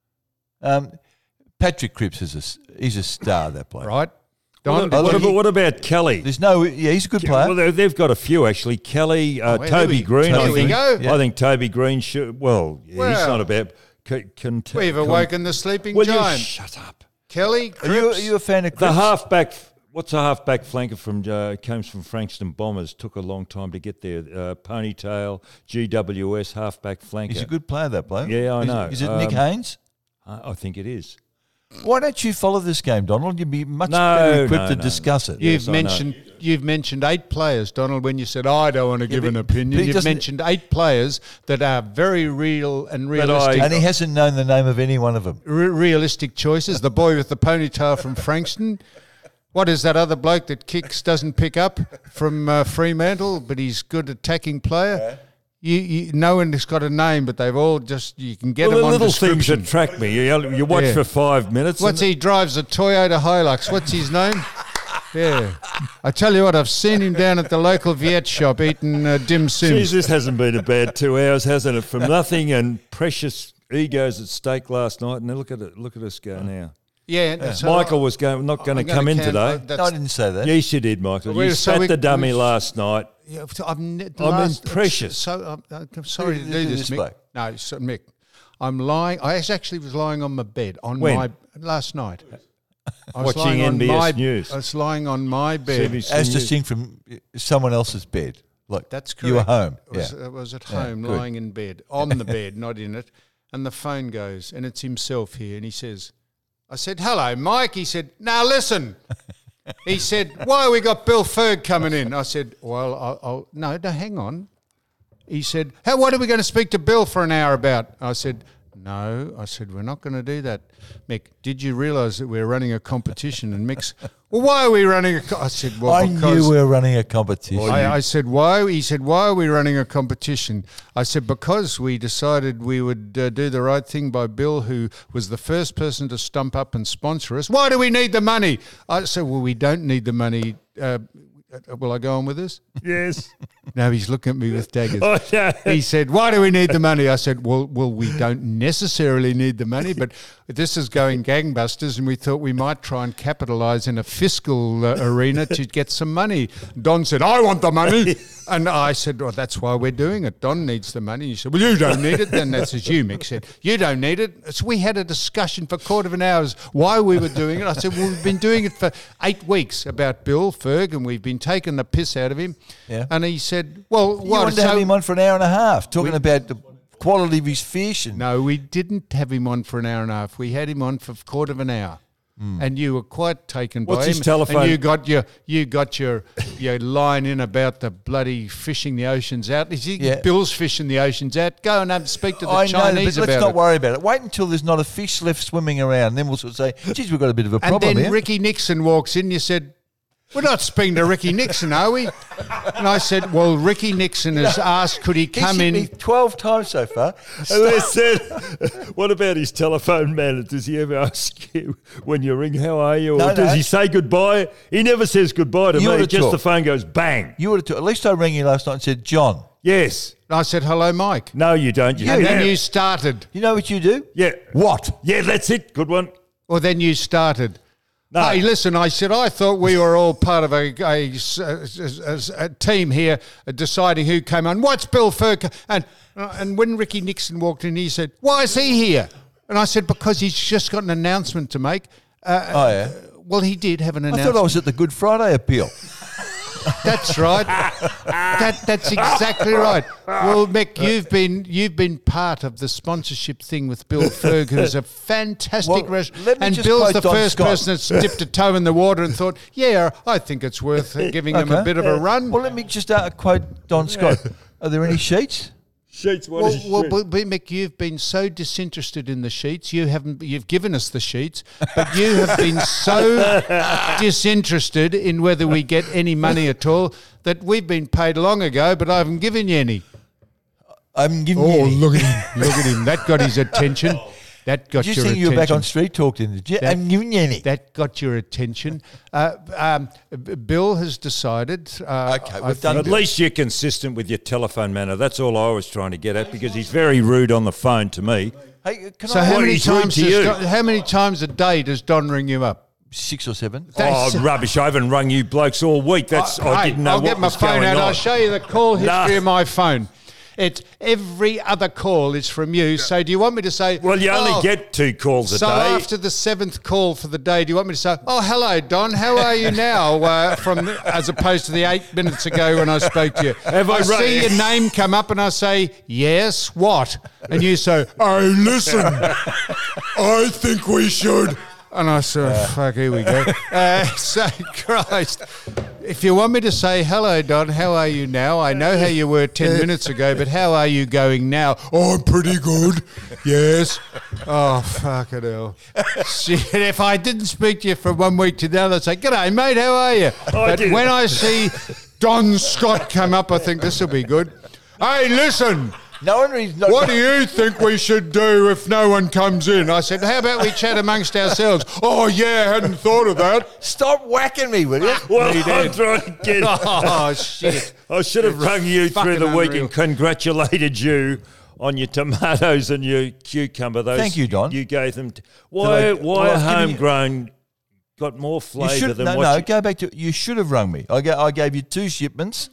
Um, Patrick Cripps is a, s- he's a star, that bloke. right." What, Don, what did about, you- what about Kelly? There's no, yeah, he's a good player. Well, they- they've got a few actually. Kelly, uh, Oh, here Toby we- Green. here I we think. go. Yeah. I think Toby Green should. Well, yeah, he's Well, not about. Can, can, We've can- awoken the sleeping Will you giant. shut up? Kelly, are, you, Cripps. are you a fan of The Cripps? halfback. What's a halfback flanker from? Uh, comes from Frankston Bombers. Took a long time to get there. Uh, ponytail, G W S halfback flanker. He's a good player, that bloke. Yeah, I Is- know. Is, it Nick Um, Haynes? I I think it is. Why don't you follow this game, Donald? You'd be much No, better equipped no, to no, discuss it. You've Yes, I know. mentioned you've mentioned eight players, Donald. When you said I don't want to give but- an but opinion, he you've doesn't- mentioned eight players that are very real and I- realistic. And he hasn't known the name of any one of them. re- realistic choices. The boy with the ponytail from Frankston. What is that other bloke that kicks doesn't pick up from uh, Fremantle, but he's good attacking player? You, you, no one has got a name, but they've all just you can get Well, them the on little things description. attract me. You, you watch Yeah. for five minutes. What's and- he drives a Toyota Hilux? What's his name? Yeah, I tell you what, I've seen him down at the local Viet shop eating uh, dim Geez, sims. this hasn't been a bad two hours, hasn't it? From nothing and precious egos at stake last night, and look at it. Look at us go now. Yeah, and so Michael was going, not going to I'm gonna come in can- today. uh, that's- No, I didn't say that. Yes, you did, Michael. Well, You so spat we- the dummy we- last night. Yeah, I'm, ne- I'm last- precious. So I'm, I'm sorry to Who do did this, this Mick. bloke? No, so, Mick, I'm lying. I actually was lying on my bed on When? my last night. I was Watching lying on N B S my, News. I was lying on my bed. C B C As News. distinct from someone else's bed. Look, That's correct. you were home. I was, yeah. I was at Yeah, home, good. lying in bed, on the bed, not in it. And the phone goes, and it's himself here, and he says, I said, hello, Mike. He said, now listen. He said, why we got Bill Ferg coming in? I said, well, I'll, I'll no, no, hang on. He said, how, what are we going to speak to Bill for an hour about? I said, no. I said, we're not going to do that. Mick, did you realise that we're running a competition? And Mick's, well, why are we running a co-? I said, well, I because... knew we were running a competition. I, I said, why? He said, why are we running a competition? I said, because we decided we would uh, do the right thing by Bill, who was the first person to stump up and sponsor us. Why do we need the money? I said, well, we don't need the money. Uh, will I go on with this? Yes. No, he's looking at me with daggers. Oh, yeah. He said, why do we need the money? I said, well, well, we don't necessarily need the money, but this is going gangbusters, and we thought we might try and capitalise in a fiscal uh, arena to get some money. Don said, I want the money. And I said, well, that's why we're doing it. Don needs the money. He said, well, you don't need it. Then that's as you, Mick said, you don't need it. So we had a discussion for a quarter of an hour why we were doing it. I said, well, we've been doing it for eight weeks about Bill Ferg, and we've been taking the piss out of him. Yeah. And he said, well, You what? wanted to have so- him on for an hour and a half, talking about the quality of his fish. And No, we didn't have him on for an hour and a half. We had him on for a quarter of an hour. And you were quite taken What's by his him. telephone- And you got your you got your your line in about the bloody fishing the oceans out. Is he Yeah. Bill's fishing the oceans out? Go and have, speak to the I know, Chinese but let's about not it. worry about it. Wait until there's not a fish left swimming around. Then we'll sort of say, geez, we've got a bit of a And problem then here. Ricky Nixon walks in. You said, we're not speaking to Ricky Nixon, are we? And I said, well, Ricky Nixon has asked, could he come He's hit in? me twelve times so far. And they said, what about his telephone man? Does he ever ask you when you ring, how are you? Or No, does no. he say goodbye? He never says goodbye to You me. oughta Just talk. the phone goes bang. You would have. At least I rang you last night and said, John. Yes. And I said, hello, Mike. No, you don't. You And yeah. then you started. You know what you do? yeah. What? Yeah, that's it. Good one. Or then you started. No. Hey, listen, I said, I thought we were all part of a, a, a, a team here uh, deciding who came on. What's Bill Furk? And, uh, and when Ricky Nixon walked in, he said, why is he here? And I said, because he's just got an announcement to make. Uh, Oh, yeah. Well, he did have an I announcement. thought I was at the Good Friday appeal. That's right. that, that's exactly right. Well, Mick, you've been you've been part of the sponsorship thing with Bill Ferg, who's a fantastic Well, restaurant. let me And just Bill's quote the Don first Scott. person that's dipped a toe in the water and thought, yeah, I think it's worth giving him a Okay. bit of a run. Well, let me just uh, quote Don Scott. Are there any sheets? Sheets, what Well, is well, sheet? but, but Mick, you've been so disinterested in the sheets. You haven't. You've given us the sheets, but you have been so disinterested in whether we get any money at all that we've been paid long ago, but I haven't given you any. I'm giving Oh, you any. look at him! Look at him! That got his attention. That got Did you your think attention. you were back on street talk then? Did you? That- I'm giving you any. That got your attention. Uh, um, B- Bill has decided. Uh, Okay, I we've done think- At least you're consistent with your telephone manner. That's all I was trying to get at because he's very rude on the phone to me. Hey, can So I how have What, many he's rude times? to Does you? Don, how many times a day does Don ring you up? six or seven? That's- oh, rubbish. I haven't rung you blokes all week. That's I Hey, didn't know I'll what get my was phone going out. on. I'll show you the call history No. of my phone. It's every other call is from you. So do you want me to say? Well, you only oh, get two calls a So day. after the seventh call for the day, do you want me to say, "Oh, hello, Don. How are you now?" Uh, from as opposed to the eight minutes ago when I spoke to you. Have I I run- see your name come up and I say, "Yes, what?" And you say, "Oh, listen, I think we should." And I said, oh, fuck, here we go. Uh, so, Christ, if you want me to say, hello, Don, how are you now? I know how you were ten minutes ago, but how are you going now? Oh, I'm pretty good, yes. Oh, fucking hell. Shit, if I didn't speak to you from one week to the other, I'd say, g'day, mate, how are you? But did. when I see Don Scott come up, I think this will be good. Hey, listen. No one reads. Not What do you think we should do if no one comes in? I said, how about we chat amongst ourselves? Oh, yeah, I hadn't thought of that. Stop whacking me, will you? well, I'm trying to get. Oh, shit. I should have rung you through fucking the week unreal. and congratulated you on your tomatoes and your cucumber. Those Thank you, Don. You gave them. T- why? I- why well, I was giving you- homegrown got more You flavour should than no, what? no. you- Go back to. You should have rung me. I, ga- I gave you two shipments.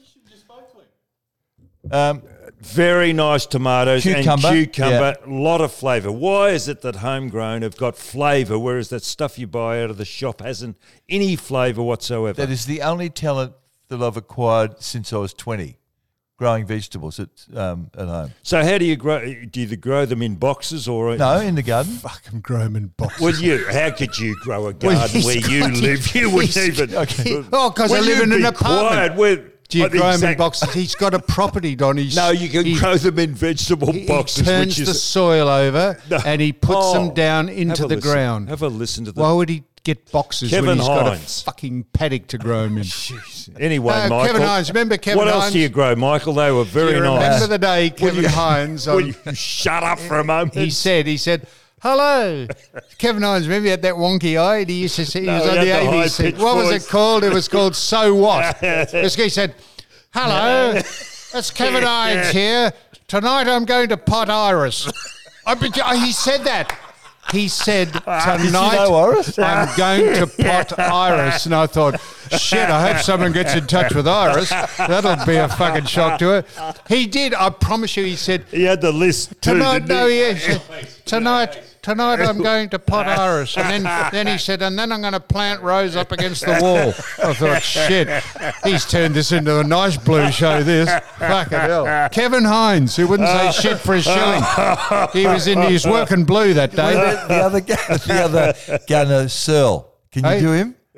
Um, Very nice tomatoes Cucumber, and cucumber, a lot of flavour. Why is it that homegrown have got flavour, whereas that stuff you buy out of the shop hasn't any flavour whatsoever? that is the only talent that I've acquired since I was twenty, growing vegetables at um, at home. So how do you grow? Do you grow them in boxes or? No, in the garden. Fuck, I'm growing in boxes. Well, you. How could you grow a Well, garden he's where you got- live? You wouldn't he's- even. Okay. Oh, 'cause I Will live you in an be apartment. quiet? Where- Do you I think grow them in exact- boxes? He's got a property, Don. He's, No, you can he, grow them in vegetable he, boxes, he turns which the is soil over No. and he puts Oh, them down have into a the listen. ground. Have a listen to the. Why would he get boxes Kevin when he's got Hines. a fucking paddock to grow them in? Anyway, Uh, Michael. Kevin Hines, remember Kevin What else Hines? do you grow, Michael? They were very Do you nice. remember the day Kevin Hines Will on, you shut up for a moment? he said, he said, hello. Kevin Hines, remember he had that wonky eye? And he used to say, he No, was he on had the the A B C. high-pitched What was voice. it called? It was called So What? This guy said, hello, it's Kevin Hines here. Tonight I'm going to Pot Iris. I be- he said that. He said, tonight know Iris? I'm going to Pot Iris. And I thought, shit, I hope someone gets in touch with Iris. That'll be a fucking shock to her. He did. I promise you, he said, He had the list too, tonight, didn't no, he? he said, tonight, tonight I'm going to Pot Iris. And then, then he said, and then I'm going to plant Rose up against the wall. I thought, shit, he's turned this into a nice blue show, this. Fucking hell. Kevin Hines, who wouldn't say shit for a shilling. He was in, he was working blue that day. the other guy, the other gunner, Searle. Can you Hey? do him?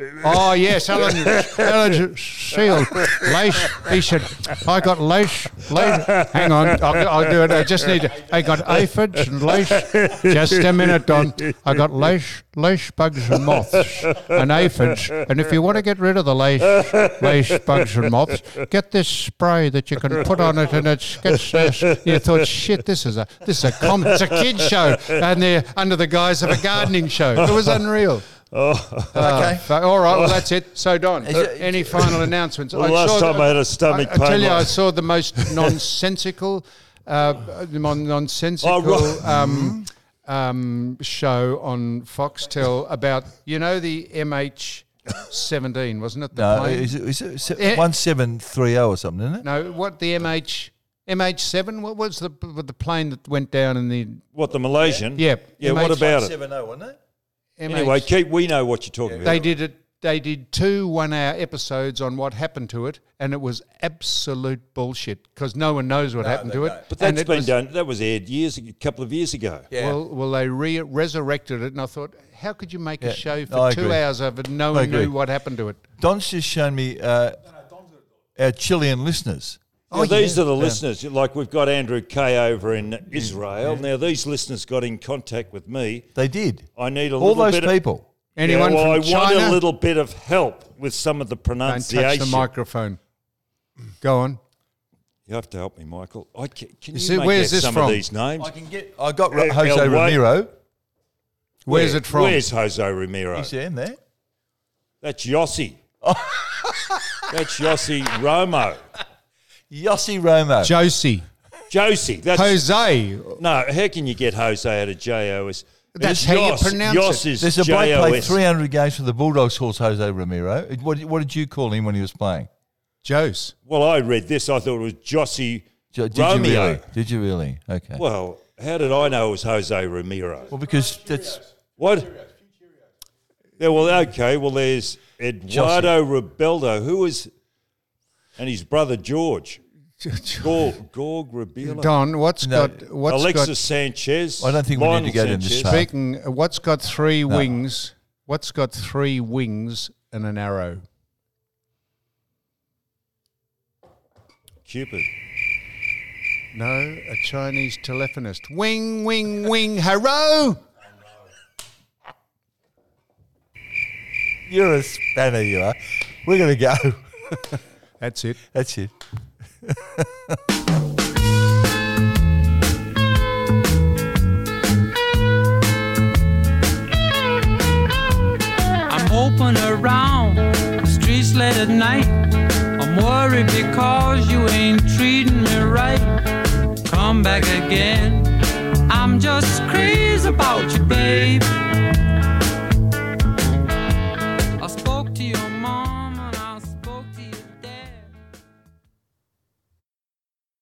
Oh, yes, Alan, Alan Seal, lace. He said, I got lace, lace. Hang on, I'll, I'll do it. I just need to. I got aphids and lace. Just a minute, Don. I got lace, lace bugs and moths and aphids. And if you want to get rid of the lace, lace bugs and moths, get this spray that you can put on it, and it gets. Uh, you thought, shit, this is a this is a com- it's a kids show, and they're under the guise of a gardening show. It was unreal. Oh. Okay. Uh, all right, well, that's it. So, Don, Is it- any final announcements? Well, last saw time I had a stomach I, I tell pain you, I like- saw the most nonsensical, uh, mon- nonsensical Oh, right. um, um, show on Foxtel about, you know, the M H seventeen, wasn't it? The No, plane? is it, is it se- Eh. one seven three zero or something, isn't it? No, what the M H M H seven? What was the the plane that went down in the What, the Malaysian? Yeah. Yeah, M H what about it? seven zero, wasn't it? M H? Anyway, keep, we know what you're talking They about. did it. They did two one-hour episodes on what happened to it, and it was absolute bullshit because no one knows what happened they to it. don't. But And that's it been was- done. That was aired years, a couple of years ago. Yeah. Well, well, they re- resurrected it, and I thought, how could you make Yeah. a show for No, I two agree. hours of it? No I one agree. knew what happened to it. Don's just shown me uh, our Chilean listeners. Now, these are the listeners. Like we've got Andrew Kay over in Israel. Now, these listeners got in contact with me. They did. I need a All little those bit of- people. Anyone yeah, well, from I want China? a little bit of help with some of the Don't pronunciation. touch the microphone. Go on. You have to help me, Michael. I can, can you see, make where's out this some from? of these names? I can get. I got El- Jose El Way- Ramiro. Where's Where- it from? Where's Jose Ramiro? He's in there. That's Yossi. That's Yossi Romo. Yossi Romo. Josie. Josie. That's Jose. no. How can you get Jose out of J O S? That's It's how you Yoss. pronounce Yoss it. is There's a bloke J O played S. three hundred games for the Bulldogs horse, Jose Ramiro. What, what did you call him when he was playing? Jose. Well, I read this. I thought it was Jossie Jo- Did Romeo. you really? Did you really? Okay. Well, Well, how did I know it was Jose Ramiro? because that's What? Yeah, well, okay. Well, there's Eduardo Rebeldo, who was, and his brother George. Gorg, Gorg Rebeldo. Don, what's No, got what's Alexis got Sanchez. I don't think we need to Lionel go down this Sanchez. path. speaking? What's got three wings? What's got three wings and an arrow? Cupid. No, a Chinese telephonist. Wing, wing, wing, hurrah! You're a spanner, you are. We're going to go. That's it. That's it. I'm hoping around the streets late at night. I'm worried because you ain't treating me right. Come back again. I'm just crazy about you, babe.